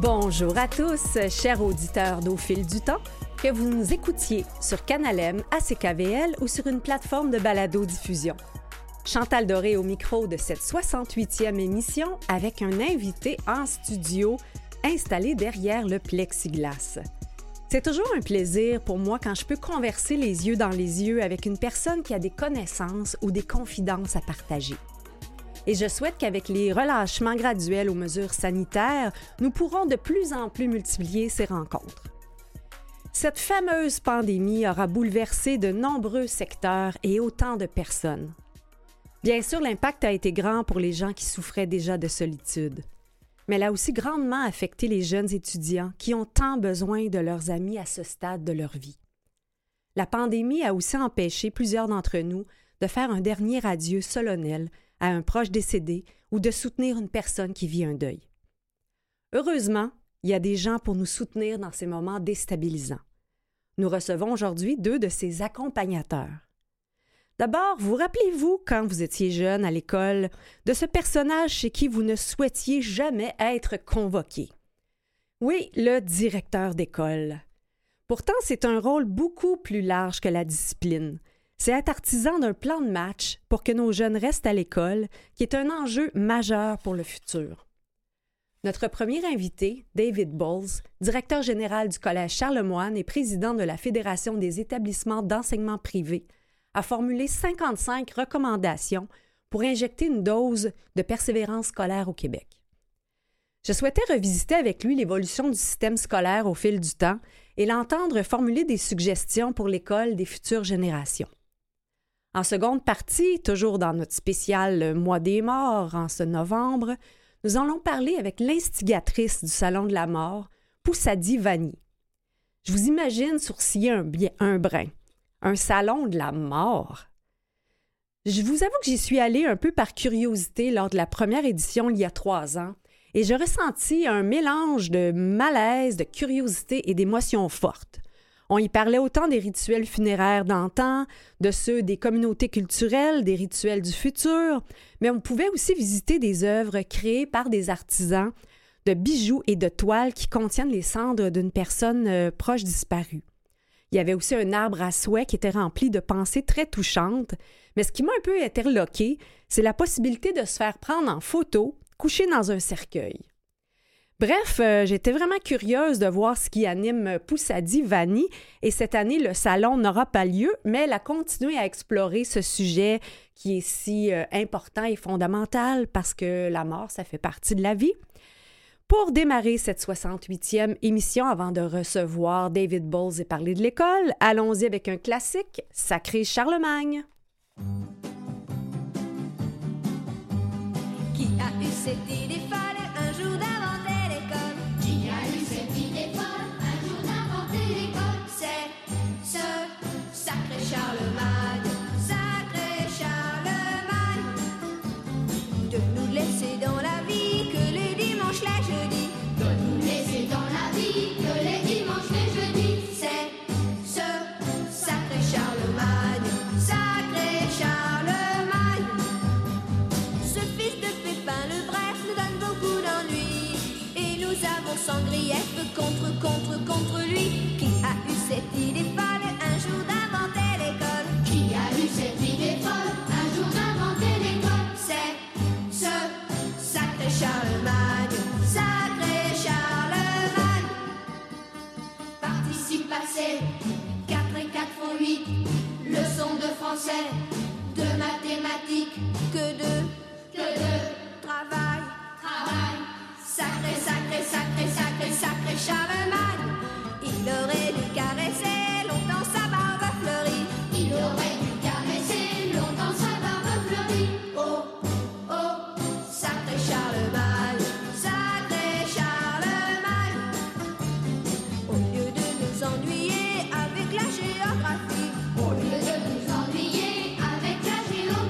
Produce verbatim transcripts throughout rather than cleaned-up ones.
Bonjour à tous, chers auditeurs d'Au fil du temps, que vous nous écoutiez sur Canal M, A C K V L ou sur une plateforme de balado-diffusion. Chantal Doré au micro de cette soixante-huitième émission avec un invité en studio installé derrière le plexiglas. C'est toujours un plaisir pour moi quand je peux converser les yeux dans les yeux avec une personne qui a des connaissances ou des confidences à partager. Et je souhaite qu'avec les relâchements graduels aux mesures sanitaires, nous pourrons de plus en plus multiplier ces rencontres. Cette fameuse pandémie aura bouleversé de nombreux secteurs et autant de personnes. Bien sûr, l'impact a été grand pour les gens qui souffraient déjà de solitude, mais elle a aussi grandement affecté les jeunes étudiants qui ont tant besoin de leurs amis à ce stade de leur vie. La pandémie a aussi empêché plusieurs d'entre nous de faire un dernier adieu solennel à un proche décédé ou de soutenir une personne qui vit un deuil. Heureusement, il y a des gens pour nous soutenir dans ces moments déstabilisants. Nous recevons aujourd'hui deux de ces accompagnateurs. D'abord, vous rappelez-vous, quand vous étiez jeune à l'école, de ce personnage chez qui vous ne souhaitiez jamais être convoqué? Oui, le directeur d'école. Pourtant, c'est un rôle beaucoup plus large que la discipline. C'est être artisan d'un plan de match pour que nos jeunes restent à l'école, qui est un enjeu majeur pour le futur. Notre premier invité, David Bowles, directeur général du Collège Charlemagne et président de la Fédération des établissements d'enseignement privé, a formulé cinquante-cinq recommandations pour injecter une dose de persévérance scolaire au Québec. Je souhaitais revisiter avec lui l'évolution du système scolaire au fil du temps et l'entendre formuler des suggestions pour l'école des futures générations. En seconde partie, toujours dans notre spécial Mois des morts en ce novembre, nous allons parler avec l'instigatrice du Salon de la mort, Poussadi Vani. Je vous imagine sourciller un, un brin. Un salon de la mort. Je vous avoue que j'y suis allée un peu par curiosité lors de la première édition il y a trois ans et je ressentis un mélange de malaise, de curiosité et d'émotions fortes. On y parlait autant des rituels funéraires d'antan, de ceux des communautés culturelles, des rituels du futur, mais on pouvait aussi visiter des œuvres créées par des artisans de bijoux et de toiles qui contiennent les cendres d'une personne euh, proche disparue. Il y avait aussi un arbre à souhait qui était rempli de pensées très touchantes, mais ce qui m'a un peu interloquée, c'est la possibilité de se faire prendre en photo, couché dans un cercueil. Bref, euh, j'étais vraiment curieuse de voir ce qui anime Poussadi Vani, et cette année, le salon n'aura pas lieu, mais elle a continué à explorer ce sujet qui est si euh, important et fondamental parce que la mort, ça fait partie de la vie. Pour démarrer cette soixante-huitième émission, avant de recevoir David Bowles et parler de l'école, allons-y avec un classique, Sacré Charlemagne. Qui a eu cette idée folle un jour d'inventer l'école? Qui a eu cette idée folle un jour d'inventer l'école? C'est ce sacré Charlemagne, sacré Charlemagne, de nous laisser dans la vie que les dimanches, les jeudis, de nous laisser dans la vie que les dimanches, les jeudis. C'est ce sacré Charlemagne, sacré Charlemagne. Ce fils de Pépin le Bref nous donne beaucoup d'ennuis et nous avons sans grief contre, contre, contre lui. Qui a eu cette idée folle un jour d'inventer l'école? Qui a eu cette idée folle un jour d'inventer l'école? C'est ce sacré Charlemagne, sacré Charlemagne. Participe passé, quatre et quatre font huit. Leçon de français, de mathématiques, que de, que de travail, travail. Sacré, sacré, sacré, sacré, sacré Charlemagne. Il aurait dû caresser longtemps sa barbe fleurie. Il aurait dû caresser longtemps sa barbe fleurie. Oh, oh, sacré Charlemagne, sacré Charlemagne. Au lieu de nous ennuyer avec la géographie, au lieu de nous ennuyer avec la géographie,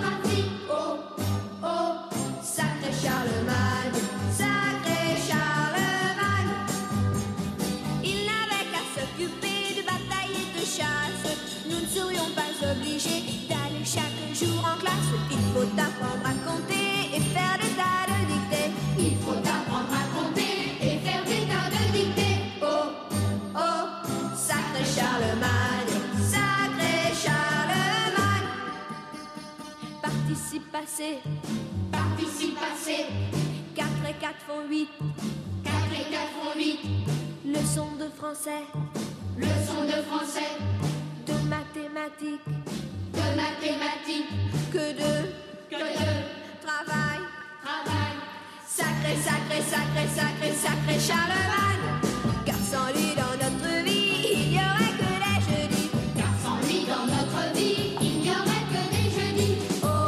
passé. Participe passé. quatre et quatre font huit. quatre et quatre font huit. Leçon de français. Leçon de français. De mathématiques. De mathématiques. Que de. Que de. Travail. Travail. Sacré, sacré, sacré, sacré, sacré Charlemagne. Car sans lui dans notre vie, il n'y aurait que des jeudis. Car sans lui dans notre vie, il n'y aurait que des jeudis. Oh,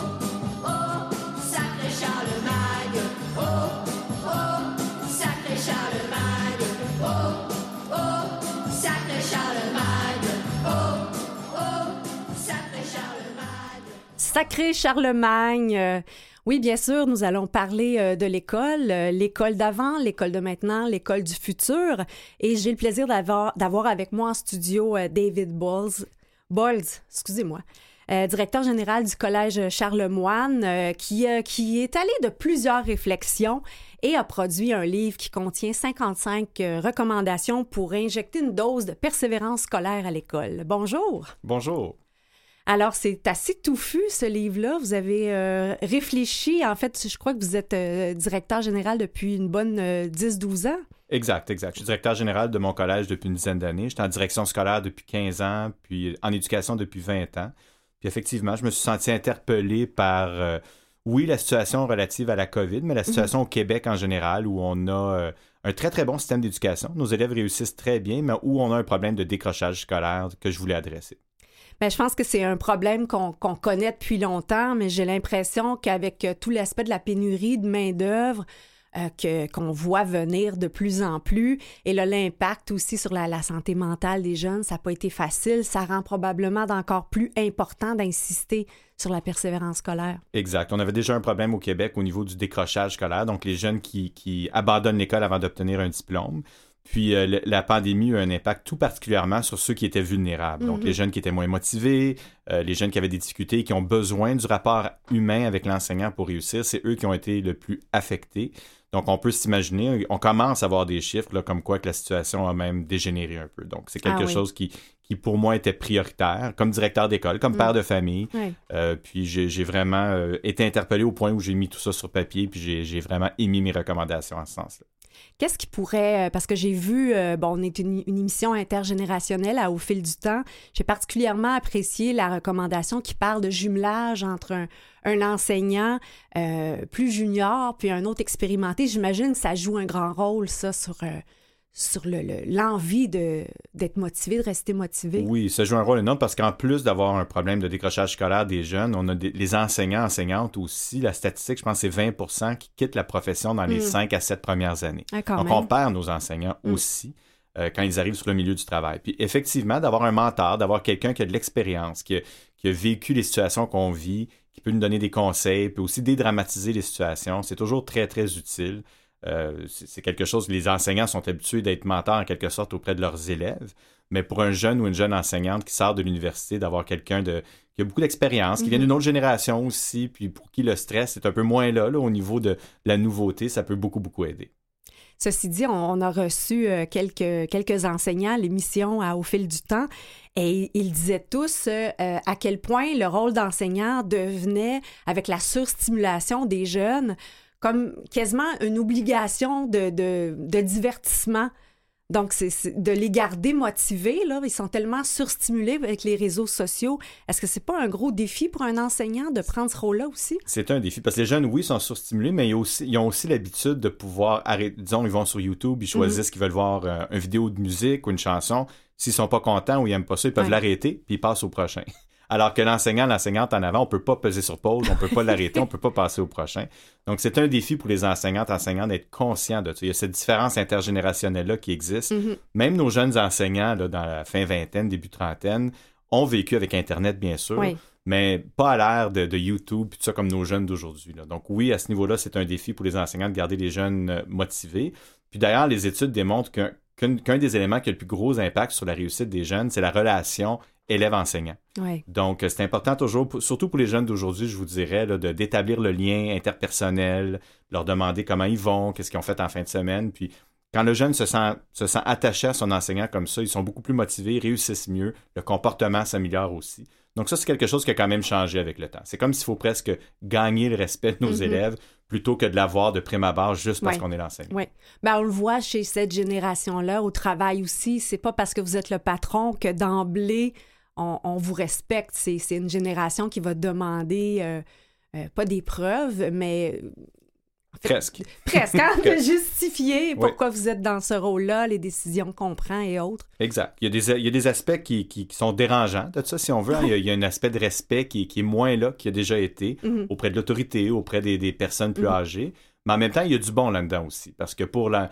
oh, sacré Charlemagne. Oh, oh, sacré Charlemagne. Oh, oh, sacré Charlemagne. Oh, oh, sacré Charlemagne. Sacré Charlemagne. euh, Oui, bien sûr, nous allons parler euh, de l'école, euh, l'école d'avant, l'école de maintenant, l'école du futur. Et j'ai le plaisir d'avoir, d'avoir avec moi en studio euh, David Bolz, Bolz, excusez-moi, euh, directeur général du Collège Charlemagne, euh, qui, euh, qui est allé de plusieurs réflexions et a produit un livre qui contient cinquante-cinq euh, recommandations pour injecter une dose de persévérance scolaire à l'école. Bonjour. Bonjour. Alors, c'est assez touffu, ce livre-là. Vous avez euh, réfléchi. En fait, je crois que vous êtes euh, directeur général depuis une bonne euh, dix douze ans. Exact, exact. Je suis directeur général de mon collège depuis une dizaine d'années. J'étais en direction scolaire depuis quinze ans, puis en éducation depuis vingt ans. Puis effectivement, je me suis senti interpellé par, euh, oui, la situation relative à la COVID, mais la situation mm-hmm. au Québec en général, où on a euh, un très, très bon système d'éducation. Nos élèves réussissent très bien, mais où on a un problème de décrochage scolaire que je voulais adresser. Bien, je pense que c'est un problème qu'on, qu'on connaît depuis longtemps, mais j'ai l'impression qu'avec euh, tout l'aspect de la pénurie de main-d'œuvre euh, que, qu'on voit venir de plus en plus, et là, l'impact aussi sur la, la santé mentale des jeunes, ça n'a pas été facile. Ça rend probablement d'encore plus important d'insister sur la persévérance scolaire. Exact. On avait déjà un problème au Québec au niveau du décrochage scolaire, donc les jeunes qui, qui abandonnent l'école avant d'obtenir un diplôme. Puis euh, le, la pandémie a eu un impact tout particulièrement sur ceux qui étaient vulnérables. Donc, mm-hmm. les jeunes qui étaient moins motivés, euh, les jeunes qui avaient des difficultés, qui ont besoin du rapport humain avec l'enseignant pour réussir, c'est eux qui ont été le plus affectés. Donc, on peut s'imaginer, on commence à voir des chiffres là, comme quoi que la situation a même dégénéré un peu. Donc, c'est quelque ah, oui. chose qui, qui, pour moi, était prioritaire, comme directeur d'école, comme mm. père de famille. Oui. Euh, puis, j'ai, j'ai vraiment euh, été interpellé au point où j'ai mis tout ça sur papier, puis j'ai, j'ai vraiment émis mes recommandations en ce sens-là. Qu'est-ce qui pourrait, parce que j'ai vu, euh, bon, on est une, une émission intergénérationnelle à Au fil du temps, j'ai particulièrement apprécié la recommandation qui parle de jumelage entre un, un enseignant euh, plus junior puis un autre expérimenté. J'imagine que ça joue un grand rôle, ça, sur, euh, sur le, le, l'envie de, d'être motivé, de rester motivé. Oui, ça joue un rôle énorme parce qu'en plus d'avoir un problème de décrochage scolaire des jeunes, on a des, les enseignants, enseignantes aussi. La statistique, je pense, c'est vingt pour cent qui quittent la profession dans les mmh. cinq à sept premières années. Ah, Donc, même. on perd nos enseignants mmh. aussi euh, quand ils arrivent sur le milieu du travail. Puis effectivement, d'avoir un mentor, d'avoir quelqu'un qui a de l'expérience, qui a, qui a vécu les situations qu'on vit, qui peut nous donner des conseils, peut aussi dédramatiser les situations, c'est toujours très, très utile. Euh, c'est, c'est quelque chose que les enseignants sont habitués d'être mentors en quelque sorte auprès de leurs élèves, mais pour un jeune ou une jeune enseignante qui sort de l'université, d'avoir quelqu'un de, qui a beaucoup d'expérience, qui mm-hmm. vient d'une autre génération aussi, puis pour qui le stress est un peu moins là, là au niveau de la nouveauté, ça peut beaucoup, beaucoup aider. Ceci dit, on, on a reçu euh, quelques, quelques enseignants à l'émission à Au fil du temps et ils disaient tous euh, à quel point le rôle d'enseignant devenait, avec la surstimulation des jeunes, comme quasiment une obligation de, de, de divertissement. Donc, c'est, c'est de les garder motivés, là. Ils sont tellement surstimulés avec les réseaux sociaux. Est-ce que c'est pas un gros défi pour un enseignant de prendre ce rôle-là aussi? C'est un défi, parce que les jeunes, oui, sont surstimulés, mais ils ont aussi, ils ont aussi l'habitude de pouvoir arrêter. Disons, ils vont sur YouTube, ils choisissent mm-hmm. qu'ils veulent voir euh, une vidéo de musique ou une chanson. S'ils sont pas contents ou ils aiment pas ça, ils peuvent ouais. l'arrêter, puis ils passent au prochain. Alors que l'enseignant, l'enseignante en avant, on peut pas peser sur pause, on peut pas l'arrêter, on peut pas passer au prochain. Donc, c'est un défi pour les enseignantes, enseignants d'être conscients de ça. Il y a cette différence intergénérationnelle-là qui existe. Mm-hmm. Même nos jeunes enseignants, là, dans la fin vingtaine, début trentaine, ont vécu avec Internet, bien sûr, oui. mais pas à l'ère de, de YouTube et tout ça comme nos jeunes d'aujourd'hui, là. Donc, oui, à ce niveau-là, c'est un défi pour les enseignants de garder les jeunes euh, motivés. Puis d'ailleurs, les études démontrent qu'un, qu'un, qu'un des éléments qui a le plus gros impact sur la réussite des jeunes, c'est la relation élève-enseignant. Oui. Donc, c'est important toujours, surtout pour les jeunes d'aujourd'hui, je vous dirais, là, de, d'établir le lien interpersonnel, leur demander comment ils vont, qu'est-ce qu'ils ont fait en fin de semaine. Puis, Quand le jeune se sent, se sent attaché à son enseignant comme ça, ils sont beaucoup plus motivés, réussissent mieux, le comportement s'améliore aussi. Donc ça, c'est quelque chose qui a quand même changé avec le temps. C'est comme s'il faut presque gagner le respect de nos mm-hmm. élèves plutôt que de l'avoir de prime abord juste parce ouais. qu'on est l'enseignant. Oui. Ben, on le voit chez cette génération-là, au travail aussi. C'est pas parce que vous êtes le patron que d'emblée, on, on vous respecte. C'est, c'est une génération qui va demander, euh, euh, pas des preuves, mais... En fait, presque. Presque, hein? De justifier pourquoi oui. vous êtes dans ce rôle-là, les décisions qu'on prend et autres. Exact. Il y a des, il y a des aspects qui, qui, qui sont dérangeants de ça, si on veut. Hein? Il, y a, il y a un aspect de respect qui, qui est moins là, qui a déjà été, mm-hmm. auprès de l'autorité, auprès des, des personnes plus mm-hmm. âgées. Mais en même temps, il y a du bon là-dedans aussi. Parce que pour la...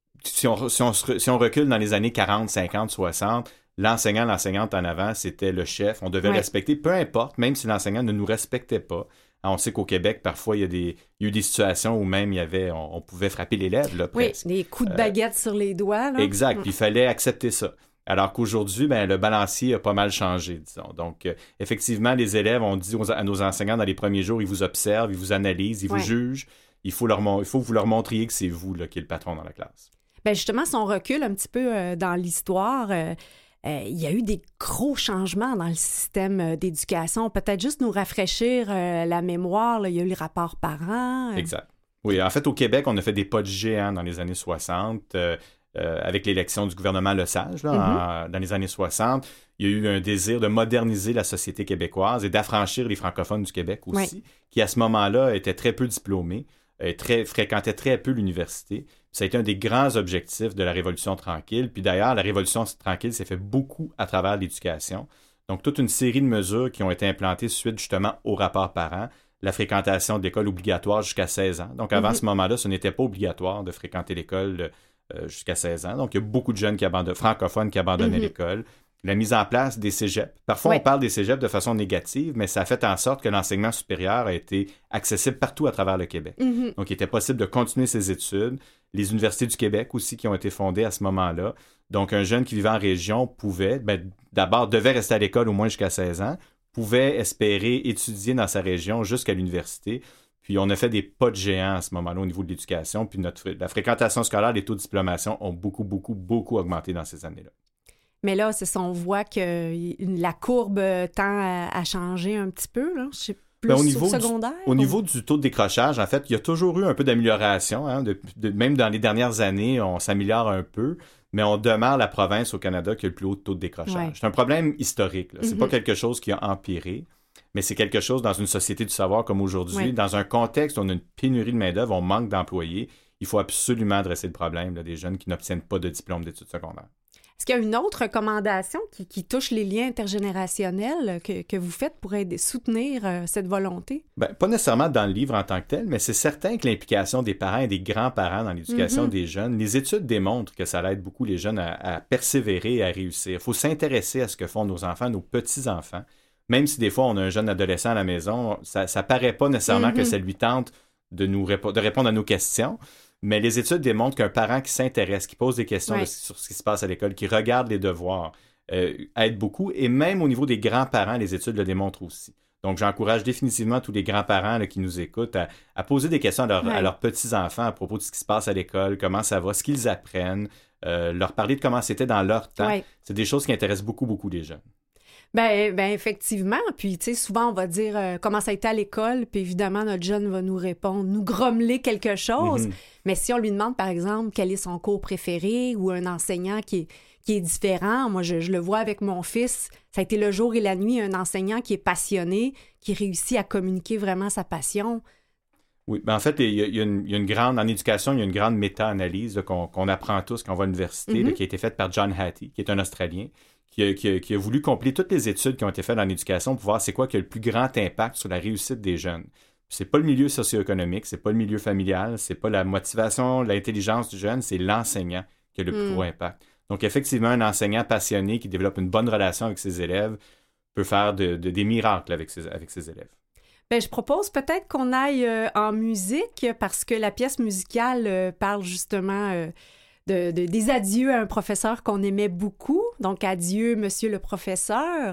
Si on, si on, si on recule dans les années quarante, cinquante, soixante, l'enseignant, l'enseignante en avant, c'était le chef. On devait ouais. respecter, peu importe, même si l'enseignant ne nous respectait pas. On sait qu'au Québec, parfois, il y a, des, il y a eu des situations où même il y avait, on, on pouvait frapper l'élève, là, presque. Oui, des coups de baguette euh, sur les doigts. Là. Exact, puis il fallait accepter ça. Alors qu'aujourd'hui, ben, le balancier a pas mal changé, disons. Donc, euh, effectivement, les élèves, on dit aux, à nos enseignants dans les premiers jours, ils vous observent, ils vous analysent, ils ouais. vous jugent. Il faut, leur, il faut que vous leur montriez que c'est vous là, qui est le patron dans la classe. Bien, justement, si on recule un petit peu euh, dans l'histoire... Euh... Euh, il y a eu des gros changements dans le système euh, d'éducation. Peut-être juste nous rafraîchir euh, la mémoire. Là. Il y a eu le rapport parent. Euh... Exact. Oui, en fait, au Québec, on a fait des pas de géant dans les années soixante. Euh, euh, avec l'élection du gouvernement Lesage, là, mm-hmm. en, dans les années soixante. Il y a eu un désir de moderniser la société québécoise et d'affranchir les francophones du Québec aussi, oui. qui à ce moment-là étaient très peu diplômés, euh, très, fréquentaient très peu l'université. Ça a été un des grands objectifs de la Révolution tranquille. Puis d'ailleurs, la Révolution tranquille s'est fait beaucoup à travers l'éducation. Donc, toute une série de mesures qui ont été implantées suite justement au rapport parent, la fréquentation de l'école obligatoire jusqu'à seize ans. Donc, avant mm-hmm. ce moment-là, ce n'était pas obligatoire de fréquenter l'école euh, jusqu'à seize ans. Donc, il y a beaucoup de jeunes qui abandonnent, francophones qui abandonnaient mm-hmm. l'école. La mise en place des cégeps. Parfois, oui. on parle des cégeps de façon négative, mais ça a fait en sorte que l'enseignement supérieur a été accessible partout à travers le Québec. Mm-hmm. Donc, il était possible de continuer ses études. Les universités du Québec aussi qui ont été fondées à ce moment-là. Donc, un jeune qui vivait en région pouvait, ben, d'abord, devait rester à l'école au moins jusqu'à seize ans, pouvait espérer étudier dans sa région jusqu'à l'université. Puis, on a fait des pas de géant à ce moment-là au niveau de l'éducation. Puis, notre, la fréquentation scolaire, les taux de diplomation ont beaucoup, beaucoup, beaucoup augmenté dans ces années-là. Mais là, c'est ça, on voit que la courbe tend à, à changer un petit peu, là. Je sais plus ben, au niveau secondaire. Du, au ou... niveau du taux de décrochage, en fait, il y a toujours eu un peu d'amélioration. Hein, de, de, même dans les dernières années, on s'améliore un peu, mais on demeure la province au Canada qui a le plus haut taux de décrochage. Ouais. C'est un problème historique. Là. C'est mm-hmm. pas quelque chose qui a empiré, mais c'est quelque chose dans une société du savoir comme aujourd'hui, ouais. dans un contexte où on a une pénurie de main-d'œuvre, on manque d'employés. Il faut absolument adresser le problème là, des jeunes qui n'obtiennent pas de diplôme d'études secondaires. Est-ce qu'il y a une autre recommandation qui, qui touche les liens intergénérationnels que, que vous faites pour aider, soutenir euh, cette volonté? Bien, pas nécessairement dans le livre en tant que tel, mais c'est certain que l'implication des parents et des grands-parents dans l'éducation mm-hmm. des jeunes, les études démontrent que ça aide beaucoup les jeunes à, à persévérer et à réussir. Il faut s'intéresser à ce que font nos enfants, nos petits-enfants. Même si des fois on a un jeune adolescent à la maison, ça ne paraît pas nécessairement mm-hmm. que ça lui tente de, nous répo- de répondre à nos questions. Mais les études démontrent qu'un parent qui s'intéresse, qui pose des questions ouais. de, sur ce qui se passe à l'école, qui regarde les devoirs, euh, aide beaucoup. Et même au niveau des grands-parents, les études le démontrent aussi. Donc, j'encourage définitivement tous les grands-parents là, qui nous écoutent à, à poser des questions à, leur, ouais. à leurs petits-enfants à propos de ce qui se passe à l'école, comment ça va, ce qu'ils apprennent, euh, leur parler de comment c'était dans leur temps. Ouais. C'est des choses qui intéressent beaucoup, beaucoup les jeunes. Ben, ben effectivement. Puis, tu sais, souvent, on va dire euh, comment ça a été à l'école, puis évidemment, notre jeune va nous répondre, nous grommeler quelque chose. Mm-hmm. Mais si on lui demande, par exemple, quel est son cours préféré ou un enseignant qui est, qui est différent, moi, je, je le vois avec mon fils, ça a été le jour et la nuit, un enseignant qui est passionné, qui réussit à communiquer vraiment sa passion. Oui, ben en fait, il y, a, il, y a une, il y a une grande, en éducation, il y a une grande méta-analyse là, qu'on, qu'on apprend tous quand on va à l'université, mm-hmm. là, qui a été faite par John Hattie, qui est un Australien, Qui a, qui, a, qui a voulu compléter toutes les études qui ont été faites dans l'éducation pour voir c'est quoi qui a le plus grand impact sur la réussite des jeunes. C'est pas le milieu socio-économique, c'est pas le milieu familial, c'est pas la motivation, l'intelligence du jeune, c'est l'enseignant qui a le mm. plus gros impact. Donc effectivement, un enseignant passionné qui développe une bonne relation avec ses élèves peut faire de, de, des miracles avec ses, avec ses élèves. Bien, je propose peut-être qu'on aille euh, en musique parce que la pièce musicale euh, parle justement... Euh, De, de, des adieux à un professeur qu'on aimait beaucoup. Donc, adieu, monsieur le professeur.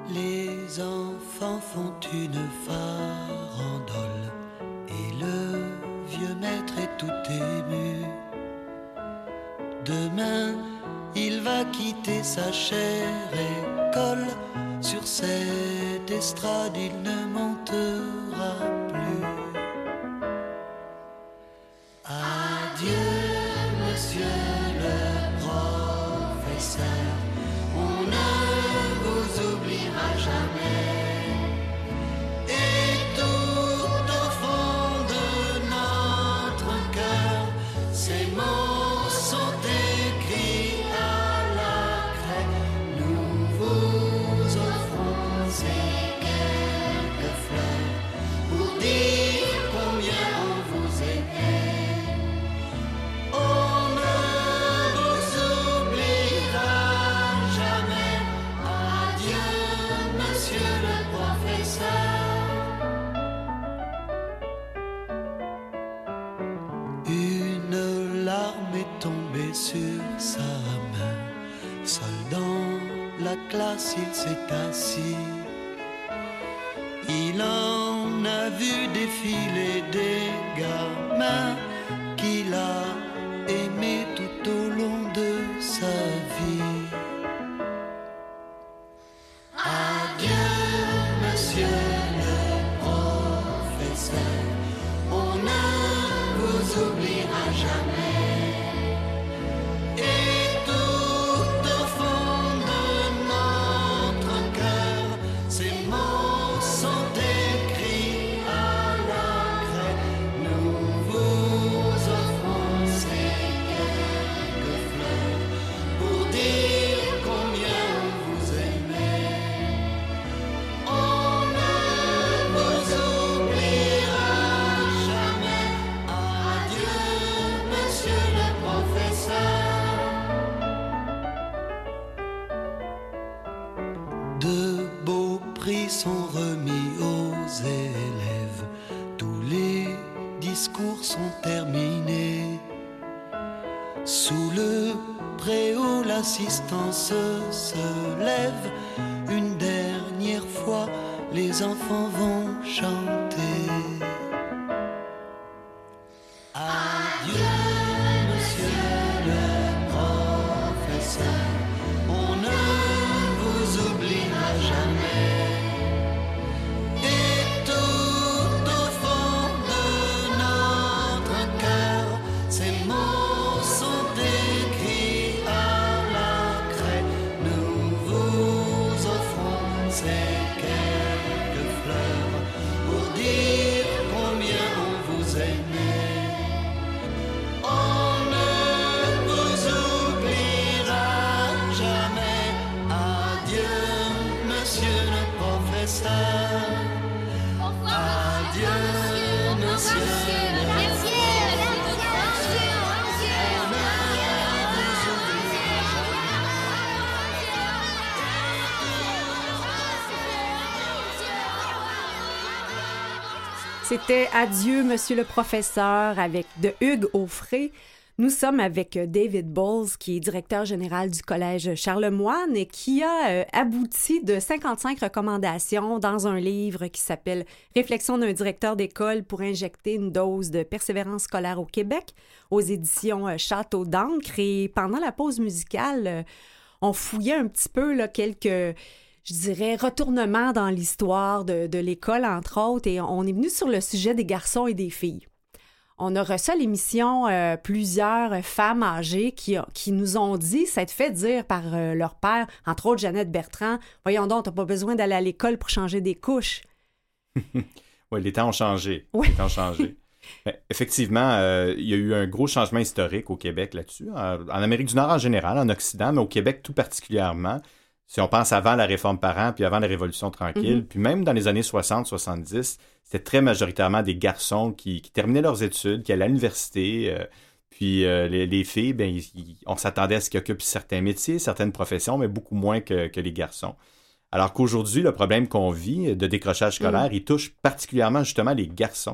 Les enfants font une farandole et le vieux maître est tout ému. Demain, il va quitter sa chère école. Sur cette estrade, il ne montera plus. Adieu, monsieur le professeur, on ne vous oubliera jamais. Et tout au fond de notre cœur, ces mots sont écrits à la craie. Nous vous offrons ces quelques fleurs pour dire combien on vous aimait. On ne vous oubliera jamais. Adieu, monsieur le professeur. Une larme est tombée sur sa main. Seul dans la classe, il s'est assis. Il en a vu défiler des gamins qu'il a aimés tout au long de sa vie. Adieu, monsieur le professeur, on ne vous oubliera jamais. Et tout au fond de notre cœur, ces mots sont écrits à la craie. Nous vous offrons ces quelques fleurs pour dire combien on vous aimait. On ne vous oubliera jamais. Adieu, monsieur le professeur. De beaux prix sont remis aux élèves. Tous les discours sont terminés. Sous le préau, l'assistance se lève. Une dernière fois, les enfants vont chanter. Adieu, monsieur le professeur, on ne vous oubliera jamais. Et tout au fond de notre cœur, ces mots sont écrits à la craie. Nous vous offrons ces quelques fleurs pour dire combien on vous aimait. On ne vous oubliera jamais. Adieu, monsieur le professeur. Adieu, monsieur le professeur. C'était Adieu, Monsieur le professeur avec de Hugues Aufray. Nous sommes avec David Bowles, qui est directeur général du Collège Charlemagne et qui a euh, abouti de cinquante-cinq recommandations dans un livre qui s'appelle « Réflexion d'un directeur d'école pour injecter une dose de persévérance scolaire au Québec » aux éditions euh, Château d'encre. Et pendant la pause musicale, euh, on fouillait un petit peu là, quelques... je dirais, retournement dans l'histoire de, de l'école, entre autres, et on est venu sur le sujet des garçons et des filles. On a reçu à l'émission euh, plusieurs femmes âgées qui, qui nous ont dit, s'être fait dire par euh, leur père, entre autres Jeannette Bertrand, « Voyons donc, t'as pas besoin d'aller à l'école pour changer des couches. » Oui, les temps ont changé. Oui. Les temps ont changé. Mais effectivement, euh, il y a eu un gros changement historique au Québec là-dessus. En, en Amérique du Nord en général, en Occident, mais au Québec tout particulièrement. Si on pense avant la réforme parent, puis avant la Révolution tranquille, mm-hmm. puis même dans les années soixante soixante-dix, c'était très majoritairement des garçons qui, qui terminaient leurs études, qui allaient à l'université. Euh, puis euh, les, les filles, ben, ils, ils, on s'attendait à ce qu'ils occupent certains métiers, certaines professions, mais beaucoup moins que, que les garçons. Alors qu'aujourd'hui, le problème qu'on vit de décrochage scolaire, mm-hmm. il touche particulièrement justement les garçons.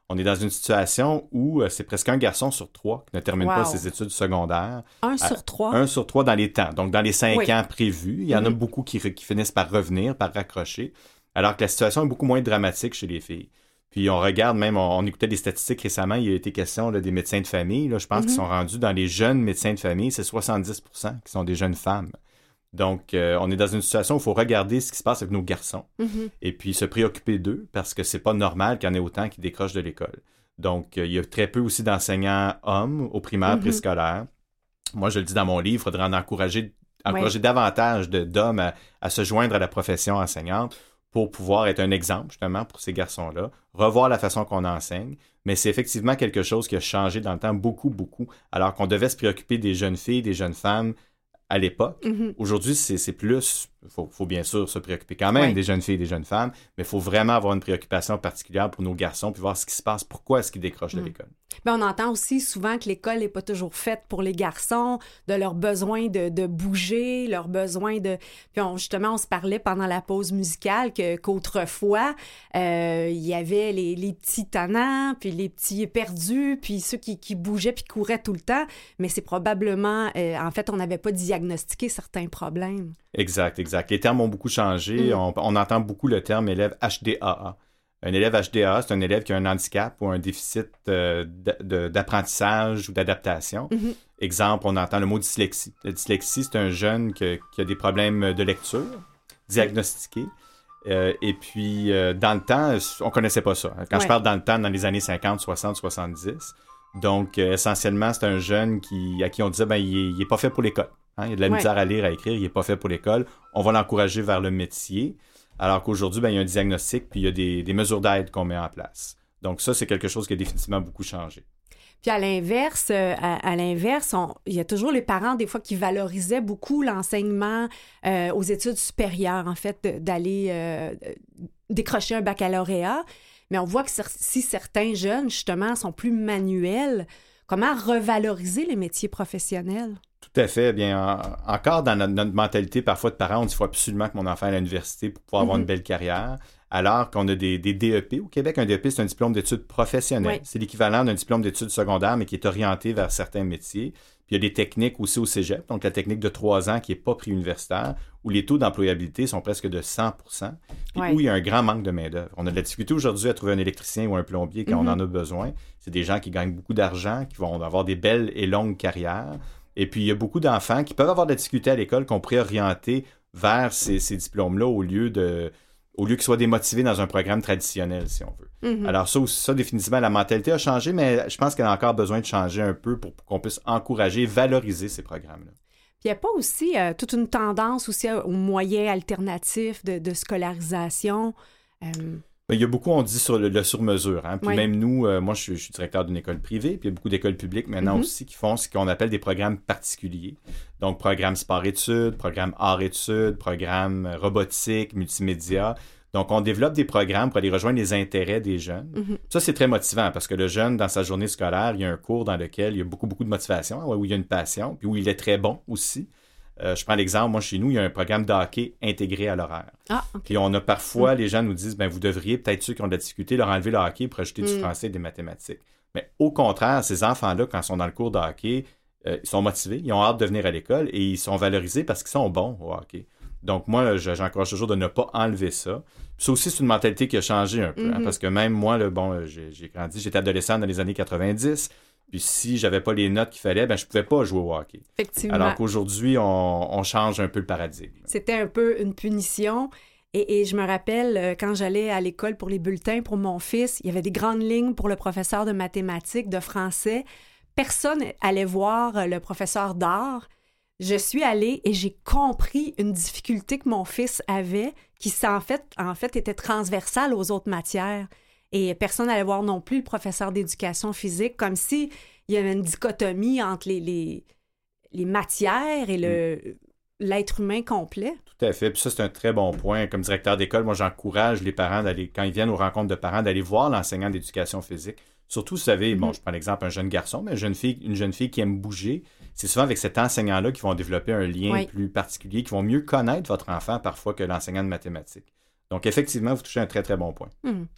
On est dans une situation où euh, c'est presque un garçon sur trois qui ne termine Wow. pas ses études secondaires. Un À- sur trois. Un sur trois dans les temps. Donc, dans les cinq Oui. ans prévus, il y en a Mhm. beaucoup qui, re- qui finissent par revenir, par raccrocher, alors que la situation est beaucoup moins dramatique chez les filles. Puis on regarde même, on, on écoutait des statistiques récemment, il y a été question là, des médecins de famille. Là, je pense Mhm. qu'ils sont rendus dans les jeunes médecins de famille, c'est soixante-dix pour cent qui sont des jeunes femmes. Donc, euh, on est dans une situation où il faut regarder ce qui se passe avec nos garçons Mhm. et puis se préoccuper d'eux parce que c'est pas normal qu'il y en ait autant qui décrochent de l'école. Donc, euh, il y a très peu aussi d'enseignants hommes au primaire, Mhm. préscolaire. Moi, je le dis dans mon livre, il faudrait en encourager, encourager davantage de- d'hommes à, à se joindre à la profession enseignante pour pouvoir être un exemple, justement, pour ces garçons-là, revoir la façon qu'on enseigne. Mais c'est effectivement quelque chose qui a changé dans le temps beaucoup, beaucoup, alors qu'on devait se préoccuper des jeunes filles, des jeunes femmes à l'époque. Mhm. Aujourd'hui, c'est c'est plus... Il faut, faut bien sûr se préoccuper quand même Oui. des jeunes filles et des jeunes femmes, mais il faut vraiment avoir une préoccupation particulière pour nos garçons, puis voir ce qui se passe, pourquoi est-ce qu'ils décrochent de Mm. l'école. Ben, on entend aussi souvent que l'école n'est pas toujours faite pour les garçons, de leur besoin de, de bouger, leur besoin de... Puis on- justement, on se parlait pendant la pause musicale que, qu'autrefois, euh, il y avait les, les petits tannants, puis les petits perdus, puis ceux qui, qui bougeaient puis couraient tout le temps. Mais c'est probablement... euh, en fait, on n'avait pas diagnostiqué certains problèmes. Exact, exact. Les termes ont beaucoup changé. Mm. On, on entend beaucoup le terme élève H D A A. Un élève H D A A, c'est un élève qui a un handicap ou un déficit euh, d- de- d'apprentissage ou d'adaptation. Mhm. Exemple, on entend le mot dyslexie. La dyslexie, c'est un jeune que- qui a des problèmes de lecture diagnostiqués. Euh, et puis, euh, dans le temps, on connaissait pas ça. Quand Ouais. je parle dans le temps, dans les années cinquante, soixante, soixante-dix. Donc, euh, essentiellement, c'est un jeune qui, à qui on disait, ben, il est, il est pas fait pour l'école. Hein? Il a de la Ouais. misère à lire, à écrire, il est pas fait pour l'école. On va l'encourager vers le métier. Alors qu'aujourd'hui, ben, il y a un diagnostic, puis il y a des, des mesures d'aide qu'on met en place. Donc ça, c'est quelque chose qui a définitivement beaucoup changé. Puis à l'inverse, euh, à, à l'inverse, on- il y a toujours les parents, des fois, qui valorisaient beaucoup l'enseignement euh, aux études supérieures, en fait, de- d'aller euh, décrocher un baccalauréat. Mais on voit que cer- si certains jeunes, justement, sont plus manuels, comment revaloriser les métiers professionnels? Tout à fait. Bien, en- encore dans notre, notre mentalité, parfois de parents, on dit qu'il faut absolument que mon enfant aille à l'université pour pouvoir avoir Mhm. une belle carrière. Alors qu'on a des, des D E P. Au Québec, un D E P, c'est un diplôme d'études professionnelles. Oui. C'est l'équivalent d'un diplôme d'études secondaires, mais qui est orienté vers certains métiers. Puis il y a des techniques aussi au cégep, donc la technique de trois ans qui n'est pas pré-universitaire, où les taux d'employabilité sont presque de cent pour cent, puis Ouais. où il y a un grand manque de main-d'œuvre. On a de la difficulté aujourd'hui à trouver un électricien ou un plombier quand Mhm. on en a besoin. C'est des gens qui gagnent beaucoup d'argent, qui vont avoir des belles et longues carrières. Et puis, il y a beaucoup d'enfants qui peuvent avoir de la difficulté à l'école, qu'on pourrait orienter vers ces, ces diplômes-là au lieu de, au lieu qu'ils soient démotivés dans un programme traditionnel, si on veut. Mhm. Alors ça, aussi, ça, définitivement, la mentalité a changé, mais je pense qu'elle a encore besoin de changer un peu pour, pour qu'on puisse encourager, valoriser ces programmes-là. Puis il n'y a pas aussi euh, toute une tendance aussi à- aux moyens alternatifs de, de scolarisation? Euh, Ben, il y a beaucoup, on dit, sur le, le sur-mesure. Hein? Puis Oui. même nous, euh, moi, je suis, je suis directeur d'une école privée, puis il y a beaucoup d'écoles publiques maintenant Mhm. aussi qui font ce qu'on appelle des programmes particuliers. Donc, programme sport-études, programme art-études, programme euh, robotique, multimédia. Donc, on développe des programmes pour aller rejoindre les intérêts des jeunes. Mhm. Ça, c'est très motivant parce que le jeune, dans sa journée scolaire, il y a un cours dans lequel il y a beaucoup, beaucoup de motivation, où il y a une passion, puis où il est très bon aussi. Euh, je prends l'exemple, moi, chez nous, il y a un programme de hockey intégré à l'horaire. Ah, OK. Puis on a parfois, les gens nous disent, ben vous devriez, peut-être ceux qui ont de la difficulté, leur enlever le hockey pour ajouter du Mm. français et des mathématiques. Mais au contraire, ces enfants-là, quand ils sont dans le cours de hockey, euh, ils sont motivés, ils ont hâte de venir à l'école et ils sont valorisés parce qu'ils sont bons au hockey. Donc moi, je- j'encourage toujours de ne pas enlever ça. Puis ça aussi, c'est une mentalité qui a changé un peu, hein, Mhm. parce que même moi, là, bon, euh, j'ai j'ai grandi, j'étais adolescent dans les années quatre-vingt-dix, puis si j'avais pas les notes qu'il fallait, ben je pouvais pas jouer au hockey. Effectivement. Alors qu'aujourd'hui, on, on change un peu le paradigme. C'était un peu une punition. Et, et je me rappelle, euh, quand j'allais à l'école pour les bulletins pour mon fils, il y avait des grandes lignes pour le professeur de mathématiques, de français. Personne allait voir euh, le professeur d'art. Je suis allée et j'ai compris une difficulté que mon fils avait qui, en fait, en fait, était transversale aux autres matières. Et personne n'allait voir non plus le professeur d'éducation physique, comme si il y avait une dichotomie entre les, les, les matières et le, l'être humain complet. Tout à fait. Puis ça, c'est un très bon point. Comme directeur d'école, moi, j'encourage les parents d'aller, quand ils viennent aux rencontres de parents, d'aller voir l'enseignant d'éducation physique. Surtout, vous savez, bon, Mhm. je prends l'exemple un jeune garçon, mais une jeune fille, une jeune fille qui aime bouger. C'est souvent avec cet enseignant-là qu'ils vont développer un lien Oui. plus particulier, qui vont mieux connaître votre enfant parfois que l'enseignant de mathématiques. Donc, effectivement, vous touchez un très, très bon point. Hmm.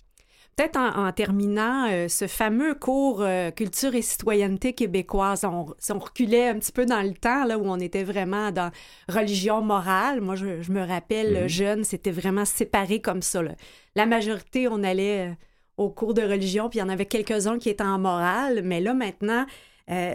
peut-être en, en terminant, euh, ce fameux cours euh, culture et citoyenneté québécoise, on, si on reculait un petit peu dans le temps, là, où on était vraiment dans religion morale. Moi, je, je me rappelle, mmh. jeune, c'était vraiment séparé comme ça, là. La majorité, on allait euh, au cours de religion, puis il y en avait quelques-uns qui étaient en morale, mais là, maintenant, euh,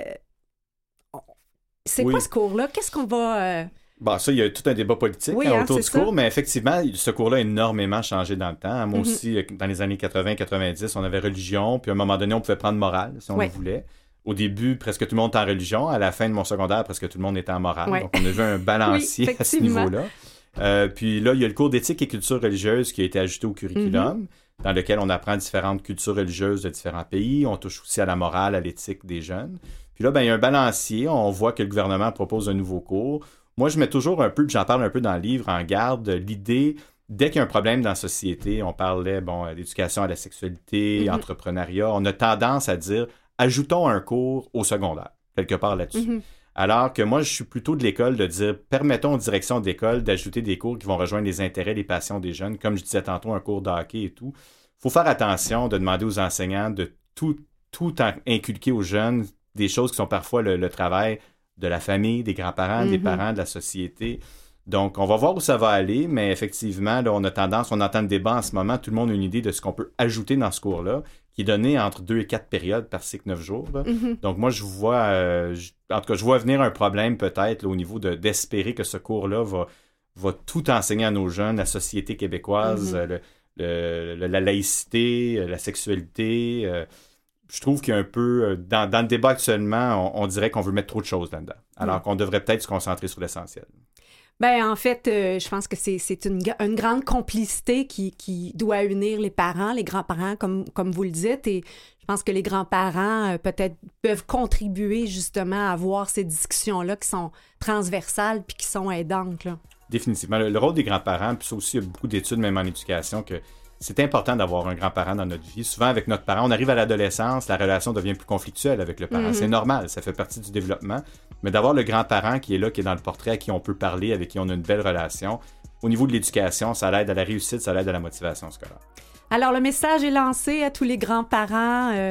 on... c'est oui. quoi ce cours-là? Qu'est-ce qu'on va... Euh... Bon, ça, il y a tout un débat politique oui, hein, autour du cours, ça. Mais effectivement, ce cours-là a énormément changé dans le temps. Moi mm-hmm. aussi, dans les années quatre-vingts quatre-vingt-dix, on avait religion, puis à un moment donné, on pouvait prendre morale, si on oui. le voulait. Au début, presque tout le monde était en religion. À la fin de mon secondaire, presque tout le monde était en morale. Oui. Donc, on a vu un balancier oui, à ce niveau-là. Euh, puis là, il y a le cours d'éthique et culture religieuse qui a été ajouté au curriculum, mm-hmm. dans lequel on apprend différentes cultures religieuses de différents pays. On touche aussi à la morale, à l'éthique des jeunes. Puis là, ben, il y a un balancier. On voit que le gouvernement propose un nouveau cours. Moi, je mets toujours un peu, puis j'en parle un peu dans le livre, en garde, l'idée, dès qu'il y a un problème dans la société, on parlait, bon, d'éducation à la sexualité, mm-hmm. entrepreneuriat, on a tendance à dire, ajoutons un cours au secondaire, quelque part là-dessus. Mm-hmm. Alors que moi, je suis plutôt de l'école de dire, permettons aux directions d'école d'ajouter des cours qui vont rejoindre les intérêts, les passions des jeunes, comme je disais tantôt, un cours de hockey et tout. Il faut faire attention de demander aux enseignants de tout, tout inculquer aux jeunes, des choses qui sont parfois le, le travail de la famille, des grands-parents, mm-hmm. des parents, de la société. Donc, on va voir où ça va aller, mais effectivement, là, on a tendance, on entend le débat en ce moment, tout le monde a une idée de ce qu'on peut ajouter dans ce cours-là, qui est donné entre deux et quatre périodes par cycle neuf jours. Mm-hmm. Donc, moi, je vois, euh, je, en tout cas, je vois venir un problème peut-être là, au niveau de, d'espérer que ce cours-là va, va tout enseigner à nos jeunes, la société québécoise, mm-hmm. le, le, le, la laïcité, la sexualité. Euh, je trouve qu'il y a un peu, dans, dans le débat actuellement, on, on dirait qu'on veut mettre trop de choses là-dedans, alors mmh. qu'on devrait peut-être se concentrer sur l'essentiel. Bien, en fait, euh, je pense que c'est, c'est une, une grande complicité qui, qui doit unir les parents, les grands-parents, comme, comme vous le dites, et je pense que les grands-parents, euh, peut-être, peuvent contribuer justement à avoir ces discussions-là qui sont transversales puis qui sont aidantes, là. Définitivement. Le, le rôle des grands-parents, puis ça aussi, il y a beaucoup d'études, même en éducation, que c'est important d'avoir un grand-parent dans notre vie. Souvent, avec notre parent, on arrive à l'adolescence, la relation devient plus conflictuelle avec le parent. Mm-hmm. C'est normal, ça fait partie du développement. Mais d'avoir le grand-parent qui est là, qui est dans le portrait, à qui on peut parler, avec qui on a une belle relation, au niveau de l'éducation, ça l'aide à la réussite, ça l'aide à la motivation scolaire. Alors, le message est lancé à tous les grands-parents. Euh,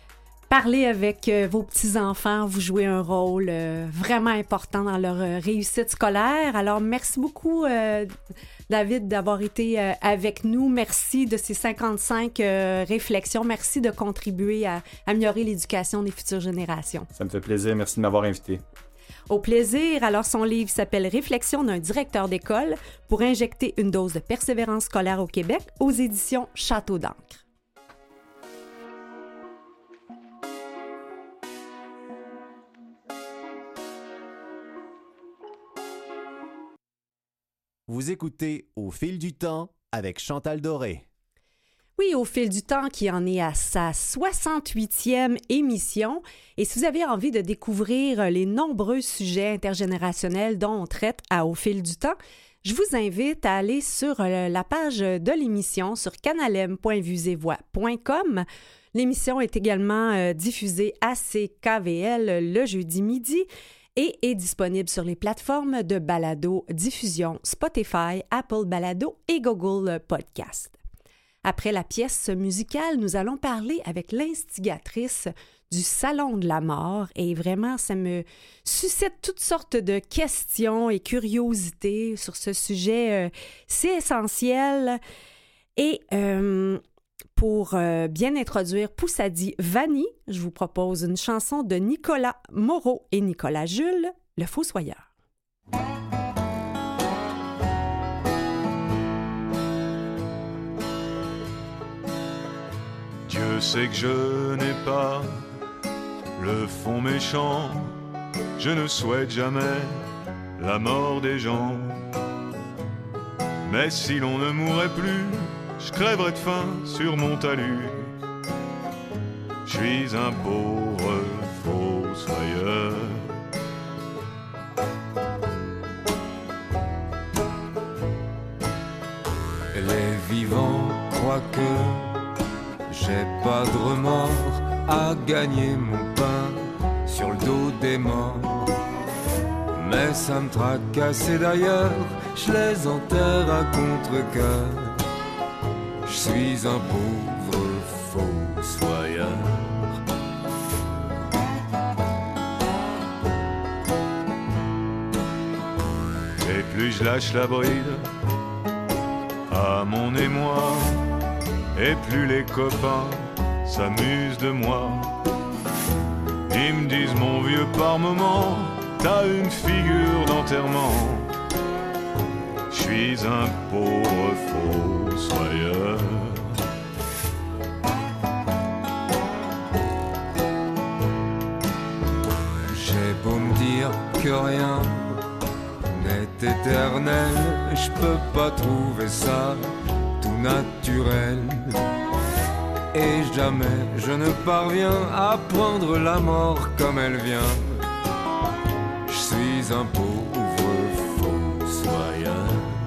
parlez avec euh, vos petits-enfants, vous jouez un rôle euh, vraiment important dans leur euh, réussite scolaire. Alors, merci beaucoup, euh, David, d'avoir été euh, avec nous. Merci de ces cinquante-cinq euh, réflexions. Merci de contribuer à améliorer l'éducation des futures générations. Ça me fait plaisir. Merci de m'avoir invité. Au plaisir. Alors, son livre s'appelle « Réflexions d'un directeur d'école pour injecter une dose de persévérance scolaire au Québec » aux éditions Château d'encre. Vous écoutez Au fil du temps avec Chantal Doré. Oui, Au fil du temps qui en est à sa soixante-huitième émission. Et si vous avez envie de découvrir les nombreux sujets intergénérationnels dont on traite à Au fil du temps, je vous invite à aller sur la page de l'émission sur canalem point vuesetvoix point com. L'émission est également diffusée à C K V L le jeudi midi et est disponible sur les plateformes de balado diffusion Spotify, Apple Balado et Google Podcast. Après la pièce musicale, nous allons parler avec l'instigatrice du Salon de la mort et vraiment, ça me suscite toutes sortes de questions et curiosités sur ce sujet euh, si essentiel. Et euh, pour euh, bien introduire Poussadi Vanni, je vous propose une chanson de Nicolas Moreau et Nicolas Jules, Le Fossoyeur. Dieu sait que je n'ai pas le fond méchant, je ne souhaite jamais la mort des gens. Mais si l'on ne mourrait plus, je crèverais de faim sur mon talus. Je suis un pauvre fossoyeur. Les vivants croient que j'ai pas de remords à gagner mon pain sur le dos des morts. Mais ça me tracasse et d'ailleurs, je les enterre à contre-cœur. Je suis un pauvre fossoyeur. Et plus je lâche la bride à mon émoi, et plus les copains s'amusent de moi. Ils me disent mon vieux par moment, t'as une figure d'enterrement. Je suis un pauvre fossoyeur. J'ai beau me dire que rien n'est éternel, je peux pas trouver ça tout naturel. Et jamais je ne parviens à prendre la mort comme elle vient. Je suis un pauvre fossoyeur.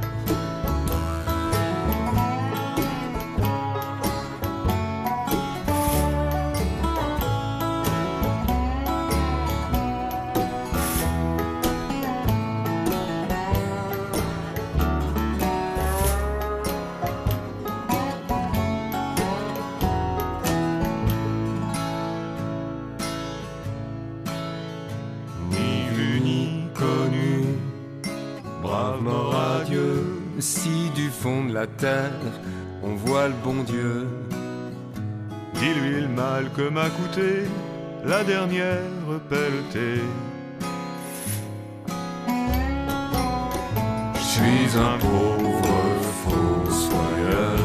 Si du fond de la terre on voit le bon Dieu, dis-lui le mal que m'a coûté la dernière pelletée. je suis un pauvre fossoyeur.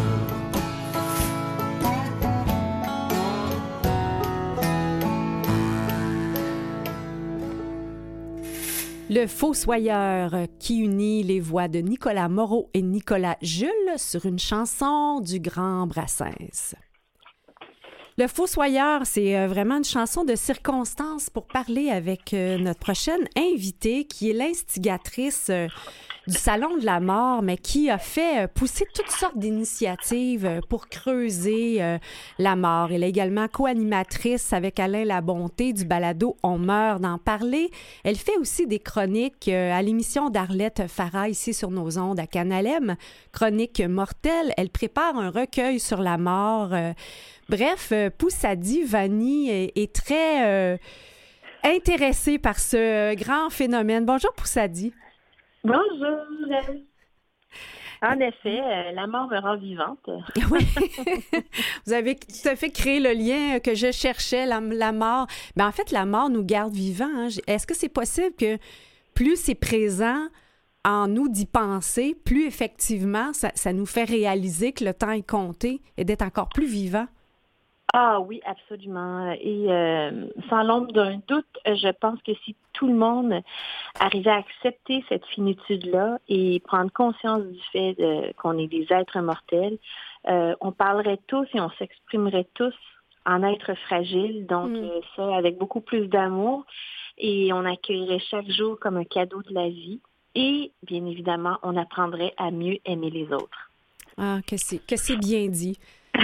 Le Fossoyeur qui unit les voix de Nicolas Moreau et Nicolas Jules sur une chanson du Grand Brassens. Le Fossoyeur, c'est vraiment une chanson de circonstance pour parler avec notre prochaine invitée qui est l'instigatrice du Salon de la mort, mais qui a fait pousser toutes sortes d'initiatives pour creuser euh, la mort. Elle est également co-animatrice avec Alain Labonté du balado On meurt d'en parler. Elle fait aussi des chroniques euh, à l'émission d'Arlette Farah ici sur nos ondes à Canal M, Chroniques mortelles. Elle prépare un recueil sur la mort. Euh, bref, euh, Poussadi Vani est, est très euh, intéressée par ce grand phénomène. Bonjour Poussadi. Bonjour. En effet, euh, la mort me rend vivante. Oui. Vous avez tout à fait créé le lien que je cherchais, la, la mort. Mais en fait, la mort nous garde vivants. Hein. Est-ce que c'est possible que plus c'est présent en nous d'y penser, plus effectivement, ça, ça nous fait réaliser que le temps est compté et d'être encore plus vivant? Ah oui, absolument. Et euh, sans l'ombre d'un doute, je pense que si tout le monde arrivait à accepter cette finitude-là et prendre conscience du fait de, qu'on est des êtres mortels, euh, on parlerait tous et on s'exprimerait tous en êtres fragiles, donc mm. euh, ça avec beaucoup plus d'amour, et on accueillerait chaque jour comme un cadeau de la vie et, bien évidemment, on apprendrait à mieux aimer les autres. Ah, que c'est, que c'est bien dit.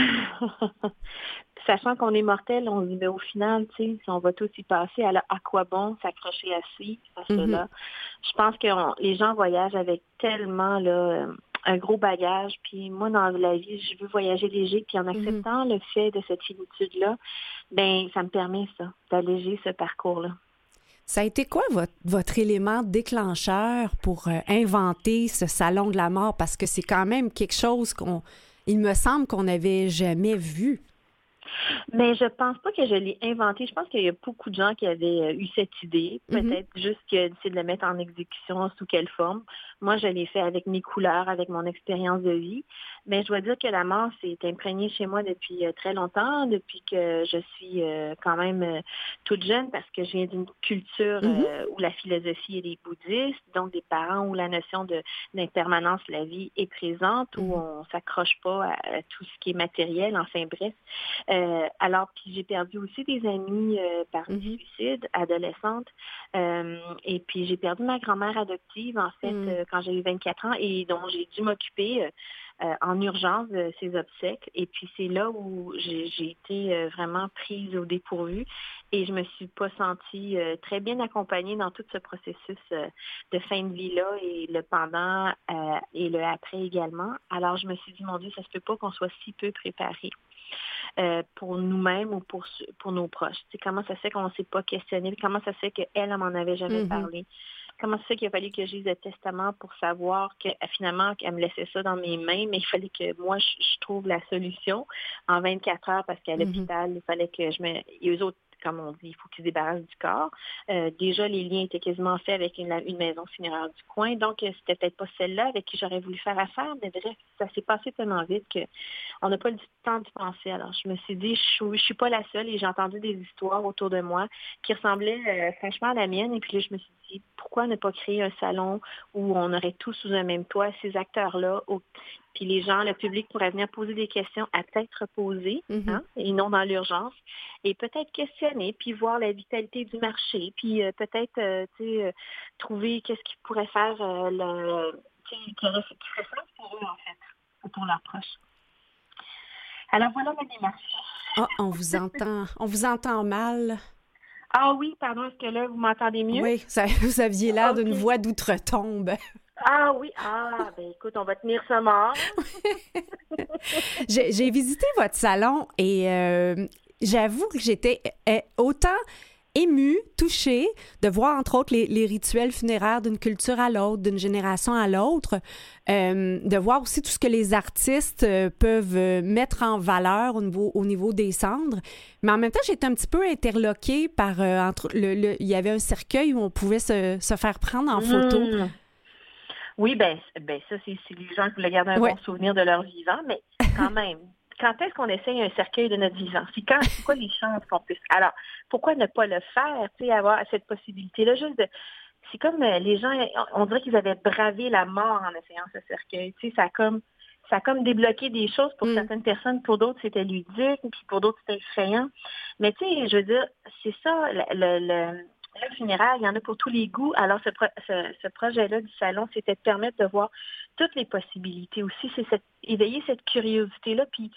Sachant qu'on est mortel, on se dit, mais au final, tu sais, si on va tous y passer, alors à quoi bon s'accrocher à ci, à cela? Mm-hmm. Je pense que on, les gens voyagent avec tellement là, un gros bagage. Puis moi, dans la vie, je veux voyager léger. Puis en acceptant mm-hmm. le fait de cette finitude-là, ben ça me permet ça, d'alléger ce parcours-là. Ça a été quoi votre, votre élément déclencheur pour euh, inventer ce salon de la mort? Parce que c'est quand même quelque chose qu'on, il me semble qu'on n'avait jamais vu. Mais je pense pas que je l'ai inventé. Je pense qu'il y a beaucoup de gens qui avaient eu cette idée. Peut-être mm-hmm. juste que d'essayer de le mettre en exécution sous quelle forme. Moi, je l'ai fait avec mes couleurs, avec mon expérience de vie. Mais je dois dire que la mort s'est imprégnée chez moi depuis très longtemps, depuis que je suis quand même toute jeune, parce que je viens d'une culture mm-hmm. où la philosophie elle est bouddhiste, donc des parents où la notion de, d'impermanence de la vie est présente, mm-hmm. où on s'accroche pas à, à tout ce qui est matériel, enfin bref. Euh, alors, puis j'ai perdu aussi des amis euh, par mm-hmm. suicide, adolescente, euh, et puis j'ai perdu ma grand-mère adoptive, en fait, mm. euh, quand j'ai eu vingt-quatre ans, et dont j'ai dû m'occuper euh, en urgence de ses obsèques. Et puis c'est là où j'ai, j'ai été euh, vraiment prise au dépourvu, et je me suis pas sentie euh, très bien accompagnée dans tout ce processus euh, de fin de vie-là, et le pendant euh, et le après également. Alors je me suis dit, mon Dieu, ça se peut pas qu'on soit si peu préparé. euh, pour nous-mêmes ou pour, pour nos proches. Tu sais, comment ça se fait qu'on ne s'est pas questionné? Comment ça se fait qu'elle, elle m'en avait jamais Mm-hmm. parlé? Comment ça se fait qu'il a fallu que je lise le testament pour savoir que finalement qu'elle me laissait ça dans mes mains, mais il fallait que moi, je, je trouve la solution en vingt-quatre heures parce qu'à Mm-hmm. l'hôpital, il fallait que je me... Et eux autres, comme on dit, il faut qu'ils se débarrassent du corps. Euh, déjà, les liens étaient quasiment faits avec une, une maison funéraire du coin, donc euh, c'était peut-être pas celle-là avec qui j'aurais voulu faire affaire, mais bref, ça s'est passé tellement vite qu'on n'a pas le temps d'y penser. Alors, je me suis dit, je ne suis pas la seule et j'ai entendu des histoires autour de moi qui ressemblaient euh, franchement à la mienne, et puis là, je me suis dit, pourquoi ne pas créer un salon où on aurait tous sous un même toit, ces acteurs-là, au... puis les gens, le public pourrait venir poser des questions à tête reposée, Mm-hmm. hein, et non dans l'urgence, et peut-être questionner, puis voir la vitalité du marché, puis euh, peut-être euh, tu sais, euh, trouver qu'est-ce qui pourrait faire euh, le, tu sais, qui ferait sens pour eux, en fait, ou pour leurs proches. Alors voilà ma démarche. Ah, on vous entend, on vous entend mal. Ah oui, pardon, est-ce que là, vous m'entendez mieux? Oui, ça, vous aviez l'air Okay. d'une voix d'outre-tombe. Ah oui, ah, ben écoute, on va tenir ce mort. j'ai, j'ai visité votre salon et euh, j'avoue que j'étais euh, autant émue, touchée de voir, entre autres, les, les rituels funéraires d'une culture à l'autre, d'une génération à l'autre, euh, de voir aussi tout ce que les artistes euh, peuvent euh, mettre en valeur au niveau, au niveau des cendres. Mais en même temps, j'étais un petit peu interloquée par... Euh, entre le, le, il y avait un cercueil où on pouvait se, se faire prendre en photo. Mmh. Oui, ben, ben ça, c'est, c'est les gens qui voulaient garder un ouais. bon souvenir de leur vivant, mais quand même... Quand est-ce qu'on essaye un cercueil de notre vivant? C'est quand, c'est quoi les chances qu'on puisse... Alors, pourquoi ne pas le faire, tu sais, avoir cette possibilité-là? Juste de... C'est comme euh, les gens, on dirait qu'ils avaient bravé la mort en essayant ce cercueil. Tu sais, ça a comme, ça a comme débloqué des choses pour mm. certaines personnes. Pour d'autres, c'était ludique, puis pour d'autres, c'était effrayant. Mais tu sais, je veux dire, c'est ça, le... le, le Le funéraire, il y en a pour tous les goûts. Alors, ce, pro- ce, ce projet-là du salon, c'était de permettre de voir toutes les possibilités aussi. C'est cette, éveiller cette curiosité-là. Puis,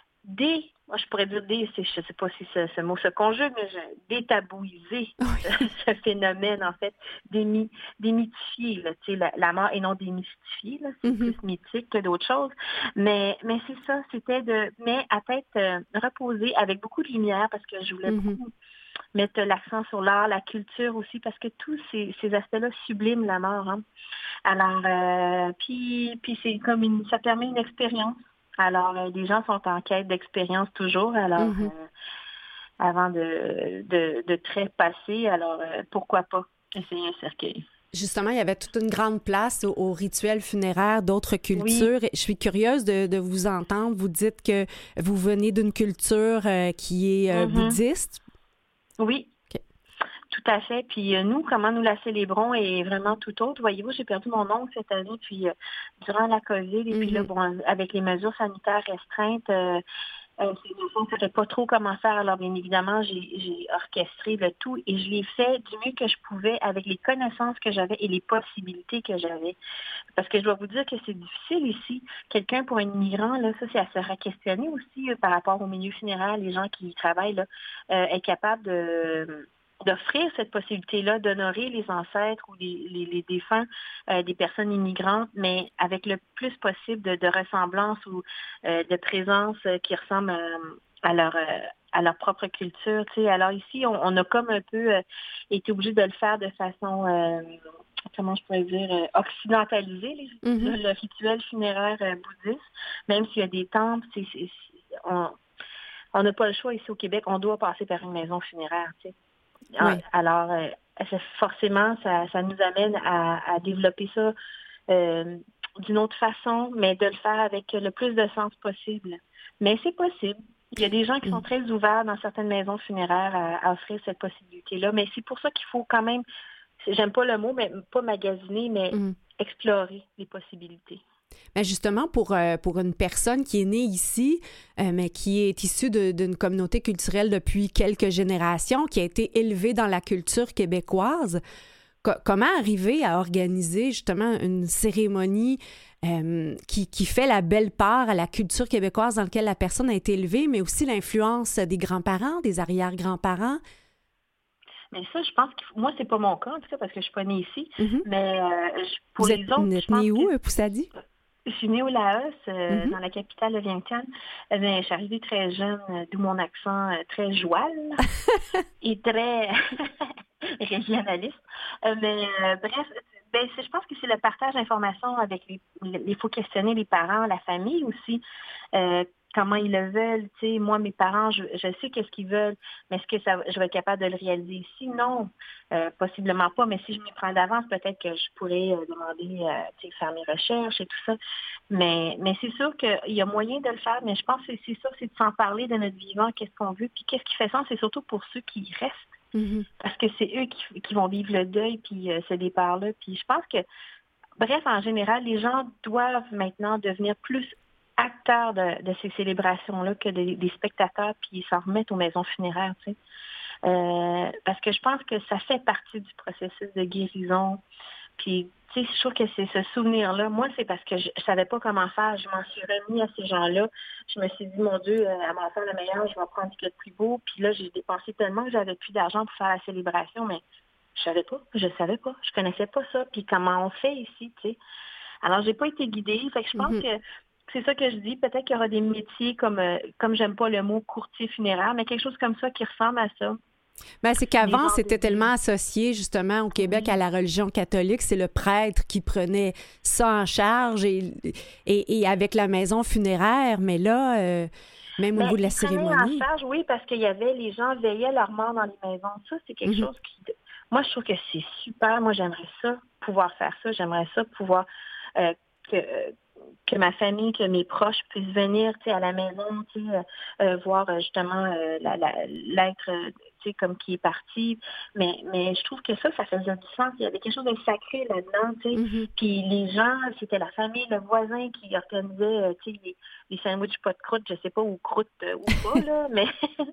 dé, moi, je pourrais dire dé, c'est, je ne sais pas si ce, ce mot se conjugue, mais je, détabouiser oui. ce, ce phénomène, en fait, démy, démythifier là, la, la mort et non démystifier. Là, c'est mm-hmm. plus mythique que d'autres choses. Mais, mais c'est ça, c'était de, mais à tête euh, reposée, avec beaucoup de lumière, parce que je voulais mm-hmm. beaucoup mettre l'accent sur l'art, la culture aussi, parce que tous ces, ces aspects-là subliment la mort. Hein. Alors, euh, puis, puis c'est comme une, ça permet une expérience. Alors, euh, les gens sont en quête d'expérience toujours. Alors, mm-hmm. euh, avant de, de, de trépasser, alors euh, pourquoi pas essayer un cercueil. Justement, il y avait toute une grande place aux, aux rituels funéraires d'autres cultures. Oui. Je suis curieuse de, de vous entendre. Vous dites que vous venez d'une culture euh, qui est euh, mm-hmm. bouddhiste. Oui, okay. Tout à fait. Puis euh, nous, comment nous la célébrons est vraiment tout autre. Voyez-vous, j'ai perdu mon oncle cette année, puis euh, durant la COVID, et mm-hmm. puis là, bon, avec les mesures sanitaires restreintes, euh, euh, je ne savais pas trop comment faire. Alors, bien évidemment, j'ai, j'ai orchestré le tout et je l'ai fait du mieux que je pouvais avec les connaissances que j'avais et les possibilités que j'avais. Parce que je dois vous dire que c'est difficile ici. Quelqu'un pour un immigrant, là, ça, c'est à se questionner aussi euh, par rapport au milieu funéraire, les gens qui y travaillent, là, euh, être capable de... d'offrir cette possibilité-là, d'honorer les ancêtres ou les, les, les défunts euh, des personnes immigrantes, mais avec le plus possible de, de ressemblance ou euh, de présence euh, qui ressemble à, à leur euh, à leur propre culture. Tu sais. Alors ici, on, on a comme un peu euh, été obligé de le faire de façon, euh, comment je pourrais dire, euh, occidentalisée, les, mm-hmm. le rituel funéraire euh, bouddhiste, même s'il y a des temples, c'est, c'est, c'est, on on n'a pas le choix ici au Québec, on doit passer par une maison funéraire, tu sais. Oui. Alors, euh, forcément, ça, ça nous amène à, à développer ça euh, d'une autre façon, mais de le faire avec le plus de sens possible. Mais c'est possible. Il y a des gens qui mmh. sont très ouverts dans certaines maisons funéraires à, à offrir cette possibilité-là. Mais c'est pour ça qu'il faut quand même, j'aime pas le mot, mais pas magasiner, mais mmh. explorer les possibilités. Mais justement, pour, euh, pour une personne qui est née ici, euh, mais qui est issue de, d'une communauté culturelle depuis quelques générations, qui a été élevée dans la culture québécoise, co- comment arriver à organiser justement une cérémonie euh, qui, qui fait la belle part à la culture québécoise dans laquelle la personne a été élevée, mais aussi l'influence des grands-parents, des arrière-grands-parents? Mais ça, je pense que moi, c'est pas mon cas, en tout cas, parce que je suis pas née ici. Mm-hmm. Mais euh, pour Vous les êtes, autres, vous êtes née où, que... Poussady? je suis née au Laos, euh, Mhm. dans la capitale, le Vientiane. Euh, ben, je suis arrivée très jeune, euh, d'où mon accent euh, très joual et très régionaliste. Euh, mais euh, bref, ben, c'est- je pense que c'est le partage d'informations avec les, les- il faut questionner les parents, la famille aussi, euh, comment ils le veulent. Tu sais, moi, mes parents, je, je sais qu'est-ce qu'ils veulent, mais est-ce que ça, je vais être capable de le réaliser ici? Non, euh, possiblement pas. Mais si je m'y prends d'avance, peut-être que je pourrais euh, demander, euh, tu sais, faire mes recherches et tout ça. Mais, mais c'est sûr qu'il y a moyen de le faire. Mais je pense que c'est ça, c'est de s'en parler de notre vivant, qu'est-ce qu'on veut, puis qu'est-ce qui fait sens, c'est surtout pour ceux qui restent. Mhm. Parce que c'est eux qui, qui vont vivre le deuil, puis euh, ce départ-là. Puis je pense que, bref, en général, les gens doivent maintenant devenir plus acteurs de, de ces célébrations-là que des, des spectateurs, puis s'en remettre aux maisons funéraires, tu sais. Euh, parce que je pense que ça fait partie du processus de guérison. Puis, tu sais, je trouve que c'est ce souvenir-là. Moi, c'est parce que je, je savais pas comment faire. Je m'en suis remis à ces gens-là. Je me suis dit, mon Dieu, euh, à m'en faire le meilleur, je vais prendre ce qu'il y a de plus beau. Puis là, j'ai dépensé tellement que j'avais plus d'argent pour faire la célébration, mais je savais pas. Je savais pas. Je connaissais pas ça. Puis comment on fait ici, tu sais. Alors, j'ai pas été guidée. Fait que je pense Mhm. que c'est ça que je dis. Peut-être qu'il y aura des métiers comme, euh, comme j'aime pas le mot courtier funéraire, mais quelque chose comme ça qui ressemble à ça. Ben, c'est Des qu'avant, gens c'était de- tellement associé justement au Québec Oui. à la religion catholique. C'est le prêtre qui prenait ça en charge et, et, et avec la maison funéraire. Mais là, euh, même au Mais niveau de la ils prenaient en cérémonie. charge, oui, parce qu'il y avait, les gens veillaient leur mort dans les maisons. Ça, c'est quelque Mhm. chose qui, moi, je trouve que c'est super. Moi, j'aimerais ça, pouvoir faire ça. J'aimerais ça, pouvoir, euh, que, euh, que ma famille, que mes proches puissent venir, tu sais, à la maison, tu sais, euh, euh, voir euh, justement euh, la- la- l'être, euh, tu sais, comme qui est parti. Mais, mais je trouve que ça, ça faisait du sens. Il y avait quelque chose de sacré là-dedans, tu sais. Mhm. Puis les gens, c'était la famille, le voisin qui organisait, euh, tu sais, les, les sandwichs pas de croûte, je sais pas, ou croûte euh, ou pas, là, mais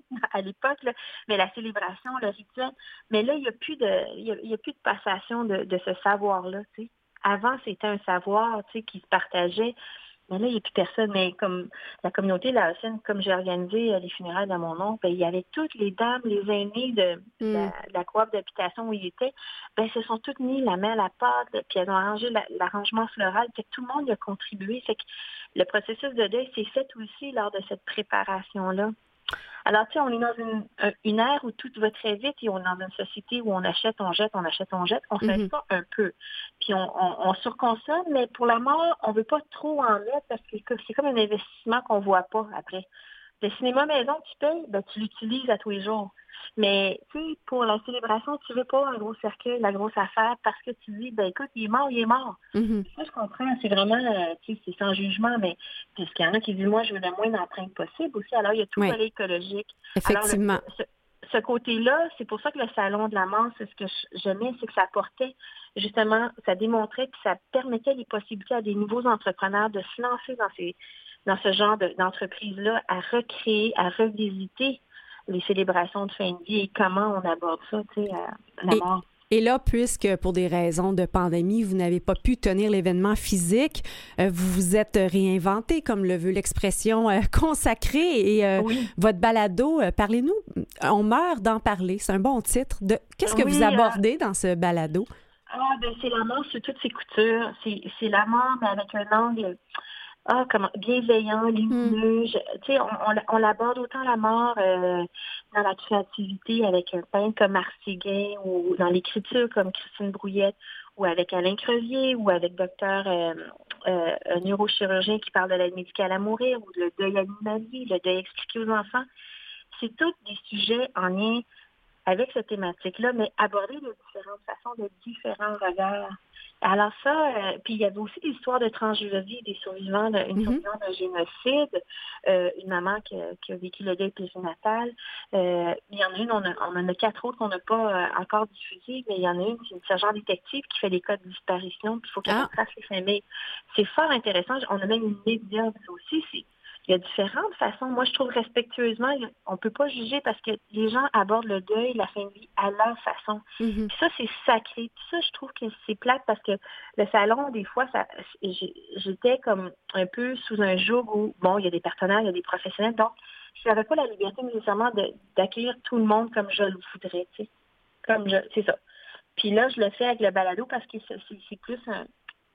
à l'époque, là, mais la célébration, le rituel. Mais là, il n'y a plus de il y a, il y a plus de passation de, de ce savoir-là, tu sais. Avant, c'était un savoir, tu sais, qui se partageait. Mais là, il n'y a plus personne. Mais comme la communauté laotienne, comme j'ai organisé euh, les funérailles de mon oncle, ben, il y avait toutes les dames, les aînés de, de la, Mm. de la coop d'habitation où il était, ben, se sont toutes mis la main à la pâte, puis elles ont arrangé la- l'arrangement floral. Fait que tout le monde y a contribué. Fait que le processus de deuil s'est fait aussi lors de cette préparation-là. Alors, tu sais, on est dans une, un- une ère où tout va très vite et on est dans une société où on achète, on jette, on achète, on jette. On fait Mhm. ça un peu. Puis on, on, on surconsomme, mais pour la mort, on veut pas trop en mettre parce que c'est comme un investissement qu'on voit pas après. Le cinéma maison que tu payes, ben, tu l'utilises à tous les jours. Mais, tu sais, pour la célébration, tu veux pas un gros cercueil, la grosse affaire, parce que tu dis, ben, écoute, il est mort, il est mort. Mhm. Ça, je comprends. C'est vraiment, euh, tu sais, c'est sans jugement, mais parce qu'il y en a qui disent, moi, je veux le moins d'empreintes possible aussi. Alors, il y a tout Oui. le volet écologique. Effectivement. Alors, le- ce, ce côté-là, c'est pour ça que le salon de la mort, c'est ce que je- j'aimais, c'est que ça apportait, justement, ça démontrait, puis ça permettait les possibilités à des nouveaux entrepreneurs de se lancer dans ces dans ce genre de- d'entreprise-là, à recréer, à revisiter les célébrations de fin de vie et comment on aborde ça, tu sais, à la Et, mort. et là, puisque pour des raisons de pandémie, vous n'avez pas pu tenir l'événement physique, euh, vous vous êtes réinventé, comme le veut l'expression euh, consacrée. Et euh, Oui. votre balado, euh, parlez-nous, on meurt d'en parler. C'est un bon titre. De Qu'est-ce que Oui, vous euh, abordez dans ce balado? Ah, ben c'est la mort sur toutes ses coutures. C'est c'est la mort, mais avec un angle ah, comment, bienveillant, lumineux. Je- Tu sais, on, on, on l'aborde autant la mort euh, dans la créativité avec un peintre comme Martiguin ou dans l'écriture comme Christine Brouillette ou avec Alain Crevier ou avec docteur euh, euh, un neurochirurgien qui parle de l'aide médicale à mourir ou le deuil animalier, le deuil expliqué aux enfants. C'est tous des sujets en lien avec cette thématique-là, mais abordée de différentes façons, de différents regards. Alors ça, euh, puis il y avait aussi des histoires de transgénésie, des survivants, de, une Mhm. survivante d'un génocide, euh, une maman qui, a- qui a vécu le deuil périnatal. Euh, il y en a une, on, a, on en a quatre autres qu'on n'a pas euh, encore diffusées, mais il y en a une, c'est une sergent détective qui fait des cas de disparition, puis il faut qu'elle Ah. retrace les familles. C'est fort intéressant. On a même une médium aussi, c'est il y a différentes façons. Moi, je trouve respectueusement, on ne peut pas juger parce que les gens abordent le deuil, la fin de vie à leur façon. Mhm. Puis ça, c'est sacré. Puis ça, je trouve que c'est plate parce que le salon, des fois, ça, j'ai- j'étais comme un peu sous un joug où, bon, il y a des partenaires, il y a des professionnels. Donc, je n'avais pas la liberté nécessairement de- d'accueillir tout le monde comme je le voudrais, tu sais. Comme je, c'est ça. Puis là, je le fais avec le balado parce que c'est c'est- c'est plus un,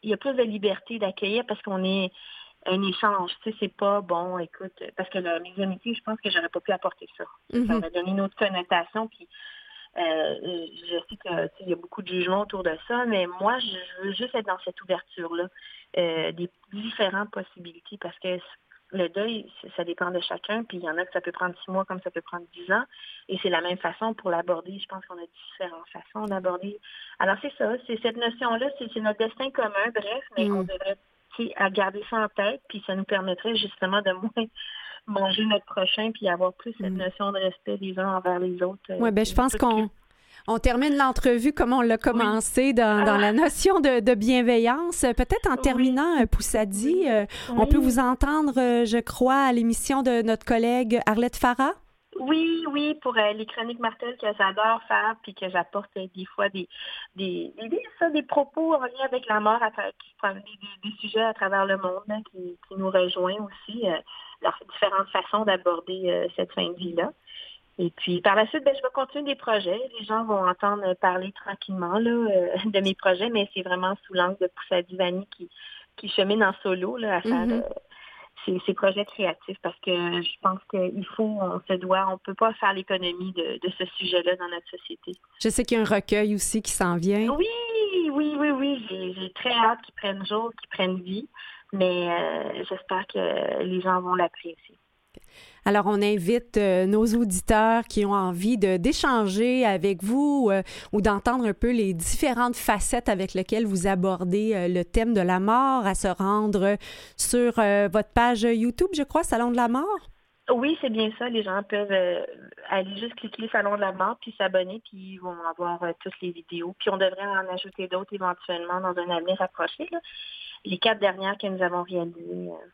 il y a plus de liberté d'accueillir parce qu'on est un échange. Tu sais, c'est pas bon, écoute, parce que là, mes amitiés, je pense que j'aurais pas pu apporter ça. Mm-hmm. Ça aurait donné une autre connotation, puis euh, je sais qu'il y a beaucoup de jugements autour de ça, mais moi, je veux juste être dans cette ouverture-là, euh, des différentes possibilités, parce que le deuil, ça dépend de chacun, puis il y en a que ça peut prendre six mois comme ça peut prendre dix ans, et c'est la même façon pour l'aborder. Je pense qu'on a différentes façons d'aborder. Alors c'est ça, c'est cette notion-là, c'est, c'est notre destin commun, bref, mais mm. on devrait à garder ça en tête, puis ça nous permettrait justement de moins manger notre prochain, puis avoir plus cette mm. notion de respect les uns envers les autres. Oui, bien je pense qu'on... Que... On termine l'entrevue comme on l'a commencé oui. dans, dans ah. la notion de, de bienveillance. Peut-être en terminant, oui. Poussady, oui. euh, oui. on peut vous entendre, euh, je crois, à l'émission de notre collègue Arlette Farah. Oui, oui, pour euh, les chroniques Martel que j'adore faire, puis que j'apporte euh, des fois des des, des, ça, des propos en lien avec la mort, à tra- qui prennent des, des, des sujets à travers le monde hein, qui, qui nous rejoignent aussi, euh, leurs différentes façons d'aborder euh, cette fin de vie-là. Et puis, par la suite, ben, je vais continuer des projets. Les gens vont entendre parler tranquillement là, euh, de mes projets, mais c'est vraiment sous l'angle de Poussady Vani qui, qui chemine en solo là, à faire mm-hmm. euh, ces, ces projets créatifs parce que je pense qu'il faut, on se doit, on ne peut pas faire l'économie de, de ce sujet-là dans notre société. Je sais qu'il y a un recueil aussi qui s'en vient. Oui, oui, oui, oui. J'ai, j'ai très hâte qu'ils prennent jour, qu'ils prennent vie, mais euh, j'espère que les gens vont l'apprécier. Alors, on invite euh, nos auditeurs qui ont envie de, d'échanger avec vous euh, ou d'entendre un peu les différentes facettes avec lesquelles vous abordez euh, le thème de la mort à se rendre sur euh, votre page YouTube, je crois, Salon de la mort. Oui, c'est bien ça. Les gens peuvent euh, aller juste cliquer Salon de la mort puis s'abonner puis ils vont avoir euh, toutes les vidéos. Puis on devrait en ajouter d'autres éventuellement dans un avenir rapproché. Là. Les quatre dernières que nous avons réalisées euh,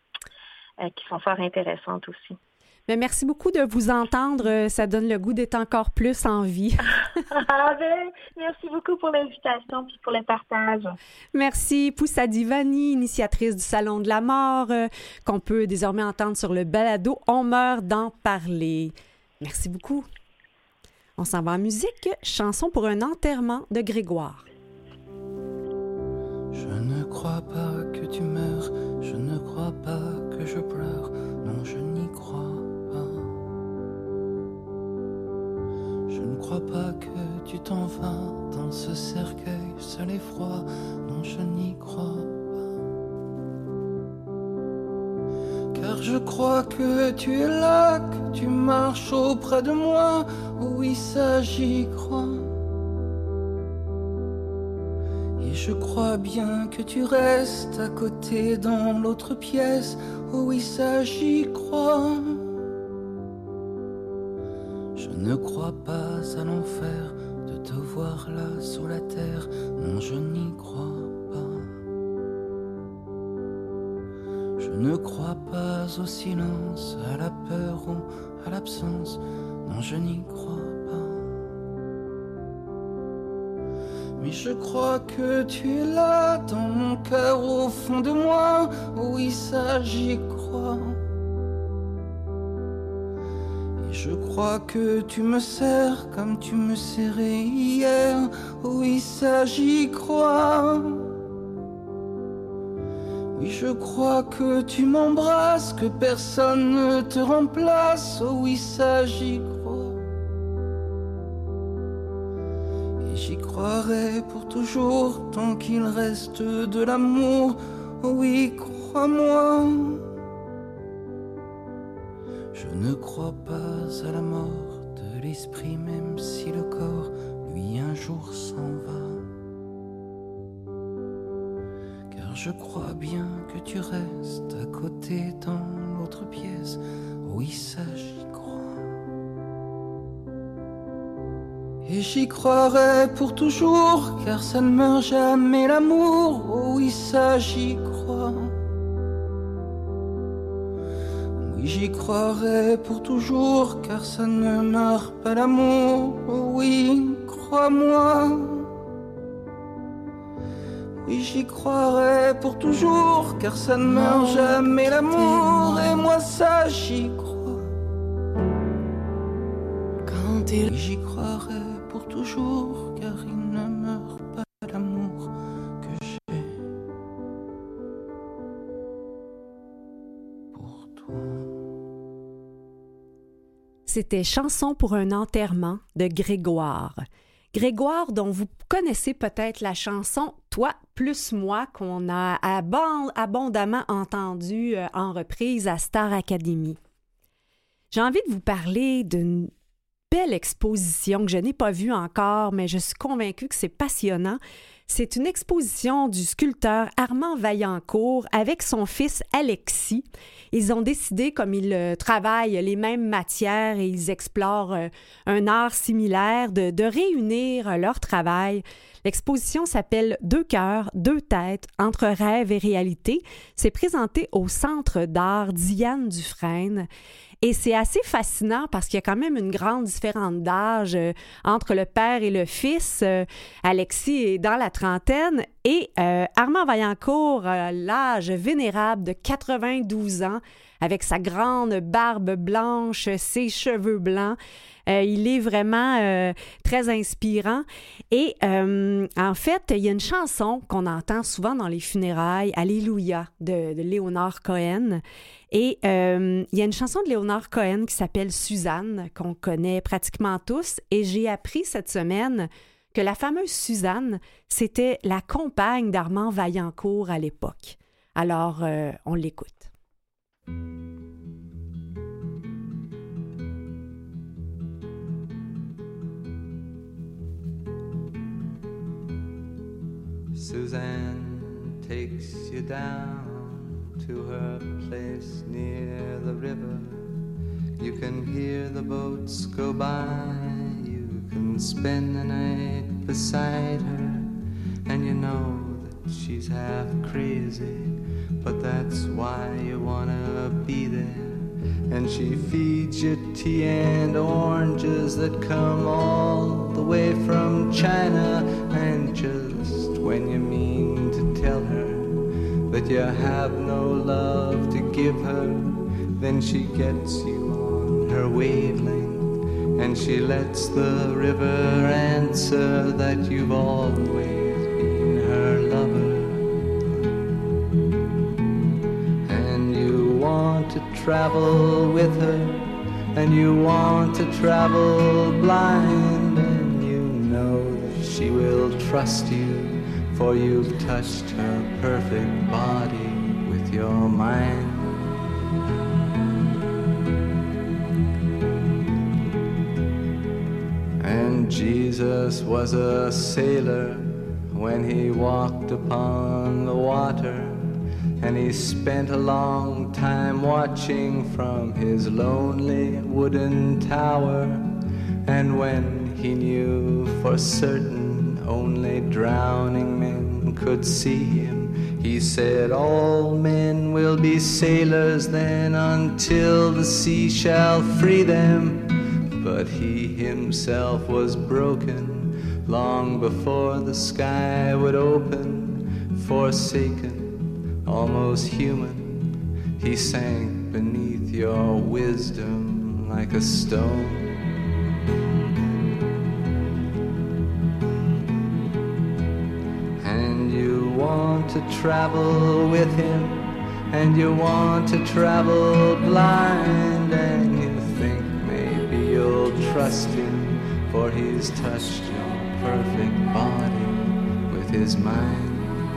Euh, qui sont fort intéressantes aussi. Mais merci beaucoup de vous entendre. Ça donne le goût d'être encore plus en vie. ah ben, merci beaucoup pour l'invitation et pour le partage. Merci. Poussady Vani, initiatrice du Salon de la mort, euh, qu'on peut désormais entendre sur le balado « On meurt d'en parler ». Merci beaucoup. On s'en va en musique. Chanson pour un enterrement de Grégoire. Je ne crois pas que tu meurs, je ne crois pas que je pleure, non je n'y crois pas. Je ne crois pas que tu t'en vas dans ce cercueil seul et froid, non je n'y crois pas. Car je crois que tu es là, que tu marches auprès de moi, oui ça j'y crois. Et je crois bien que tu restes à côté dans l'autre pièce, oh oui ça j'y crois. Je ne crois pas à l'enfer de te voir là sous la terre, non je n'y crois pas. Je ne crois pas au silence, à la peur ou à l'absence, non je n'y crois pas. Mais je crois que tu es là dans mon cœur au fond de moi, oui ça j'y crois. Et je crois que tu me serres comme tu me serrais hier, oui ça j'y crois. Oui je crois que tu m'embrasses, que personne ne te remplace, oh oui ça j'y crois. J'y croirai pour toujours, tant qu'il reste de l'amour, oh oui, crois-moi. Je ne crois pas à la mort de l'esprit, même si le corps, lui, un jour s'en va. Car je crois bien que tu restes à côté dans l'autre pièce, oui, ça j'y crois. Et j'y croirai pour toujours, car ça ne meurt jamais l'amour, oh oui ça j'y crois. Oui j'y croirai pour toujours, car ça ne meurt pas l'amour, oh oui crois-moi. Oui j'y croirai pour toujours, car ça ne meurt jamais l'amour, et moi ça j'y crois. Quand il... Oui j'y croirai pour toujours, car il ne meurt pas l'amour que j'ai c'était Chanson pour un enterrement de Grégoire. Grégoire, dont vous connaissez peut-être la chanson « Toi plus moi » qu'on a abond- abondamment entendue euh, en reprise à Star Academy. J'ai envie de vous parler d'une belle exposition que je n'ai pas vue encore, mais je suis convaincue que c'est passionnant. C'est une exposition du sculpteur Armand Vaillancourt avec son fils Alexis. Ils ont décidé, comme ils euh, travaillent les mêmes matières et ils explorent euh, un art similaire, de, de réunir euh, leur travail. L'exposition s'appelle « Deux cœurs, deux têtes, entre rêve et réalité ». C'est présenté au Centre d'art Diane Dufresne. Et c'est assez fascinant parce qu'il y a quand même une grande différence d'âge euh, entre le père et le fils. Euh, Alexis est dans la trentaine et euh, Armand Vaillancourt a l'âge vénérable de quatre-vingt-douze ans avec sa grande barbe blanche, ses cheveux blancs. Euh, il est vraiment euh, très inspirant. Et euh, en fait, il y a une chanson qu'on entend souvent dans les funérailles, « Alléluia » de, de Léonard Cohen. Et euh, il y a une chanson de Léonard Cohen qui s'appelle « Suzanne » qu'on connaît pratiquement tous. Et j'ai appris cette semaine que la fameuse Suzanne, c'était la compagne d'Armand Vaillancourt à l'époque. Alors, euh, on l'écoute. Suzanne takes you down to her place near the river. You can hear the boats go by. You can spend the night beside her. And you know that she's half crazy, but that's why you wanna be there. And she feeds you tea and oranges that come all the way from China. And just when you mean to tell her that you have no love to give her, then she gets you on her wavelength, and she lets the river answer that you've always been her lover. And you want to travel with her, and you want to travel blind, and you know that she will trust you, for you've touched her perfect body with your mind. And Jesus was a sailor when he walked upon the water, and he spent a long time watching from his lonely wooden tower. And when he knew for certain only drowning men could see him, he said, all men will be sailors then until the sea shall free them. But he himself was broken long before the sky would open. Forsaken, almost human, he sank beneath your wisdom like a stone. To travel with him, and you want to travel blind, and you think maybe you'll trust him, for he's touched your perfect body with his mind.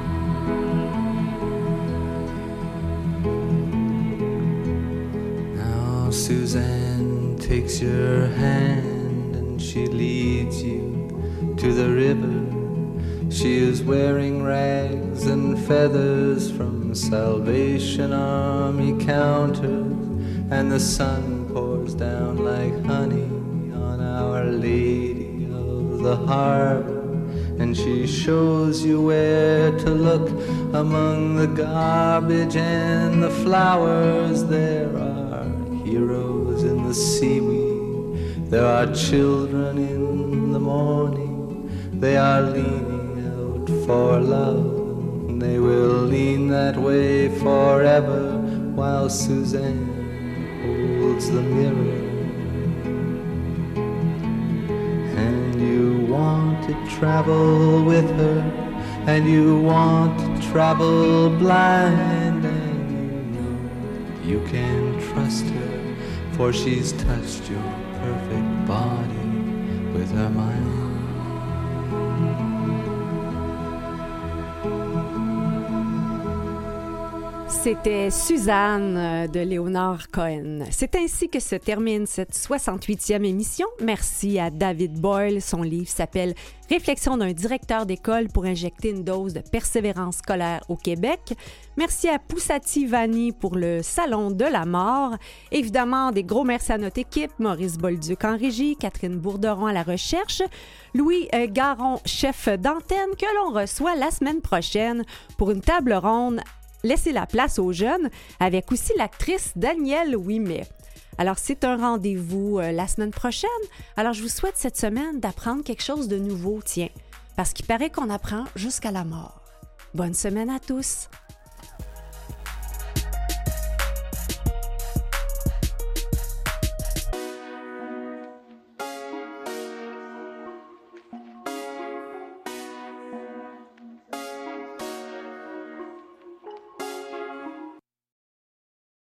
Now Suzanne takes your hand and she leads you to the river. She is wearing rags and feathers from Salvation Army counters, and the sun pours down like honey on Our Lady of the Harbor. And she shows you where to look among the garbage and the flowers. There are heroes in the seaweed, there are children in the morning, they are leaning for love. They will lean that way forever while Suzanne holds the mirror. And you want to travel with her, and you want to travel blind, and you know you can trust her, for she's touched your perfect body with her mind. C'était Suzanne de Léonard Cohen. C'est ainsi que se termine cette soixante-huitième émission. Merci à David Boyle. Son livre s'appelle « Réflexion d'un directeur d'école pour injecter une dose de persévérance scolaire au Québec ». Merci à Poussati Vanni pour le Salon de la mort. Évidemment, des gros merci à notre équipe. Maurice Bolduc en régie, Catherine Bourderon à la recherche, Louis Garon, chef d'antenne, que l'on reçoit la semaine prochaine pour une table ronde Laissez la place aux jeunes, avec aussi l'actrice Danielle Ouimet. Alors, c'est un rendez-vous euh, la semaine prochaine. Alors, je vous souhaite cette semaine d'apprendre quelque chose de nouveau, tiens, parce qu'il paraît qu'on apprend jusqu'à la mort. Bonne semaine à tous!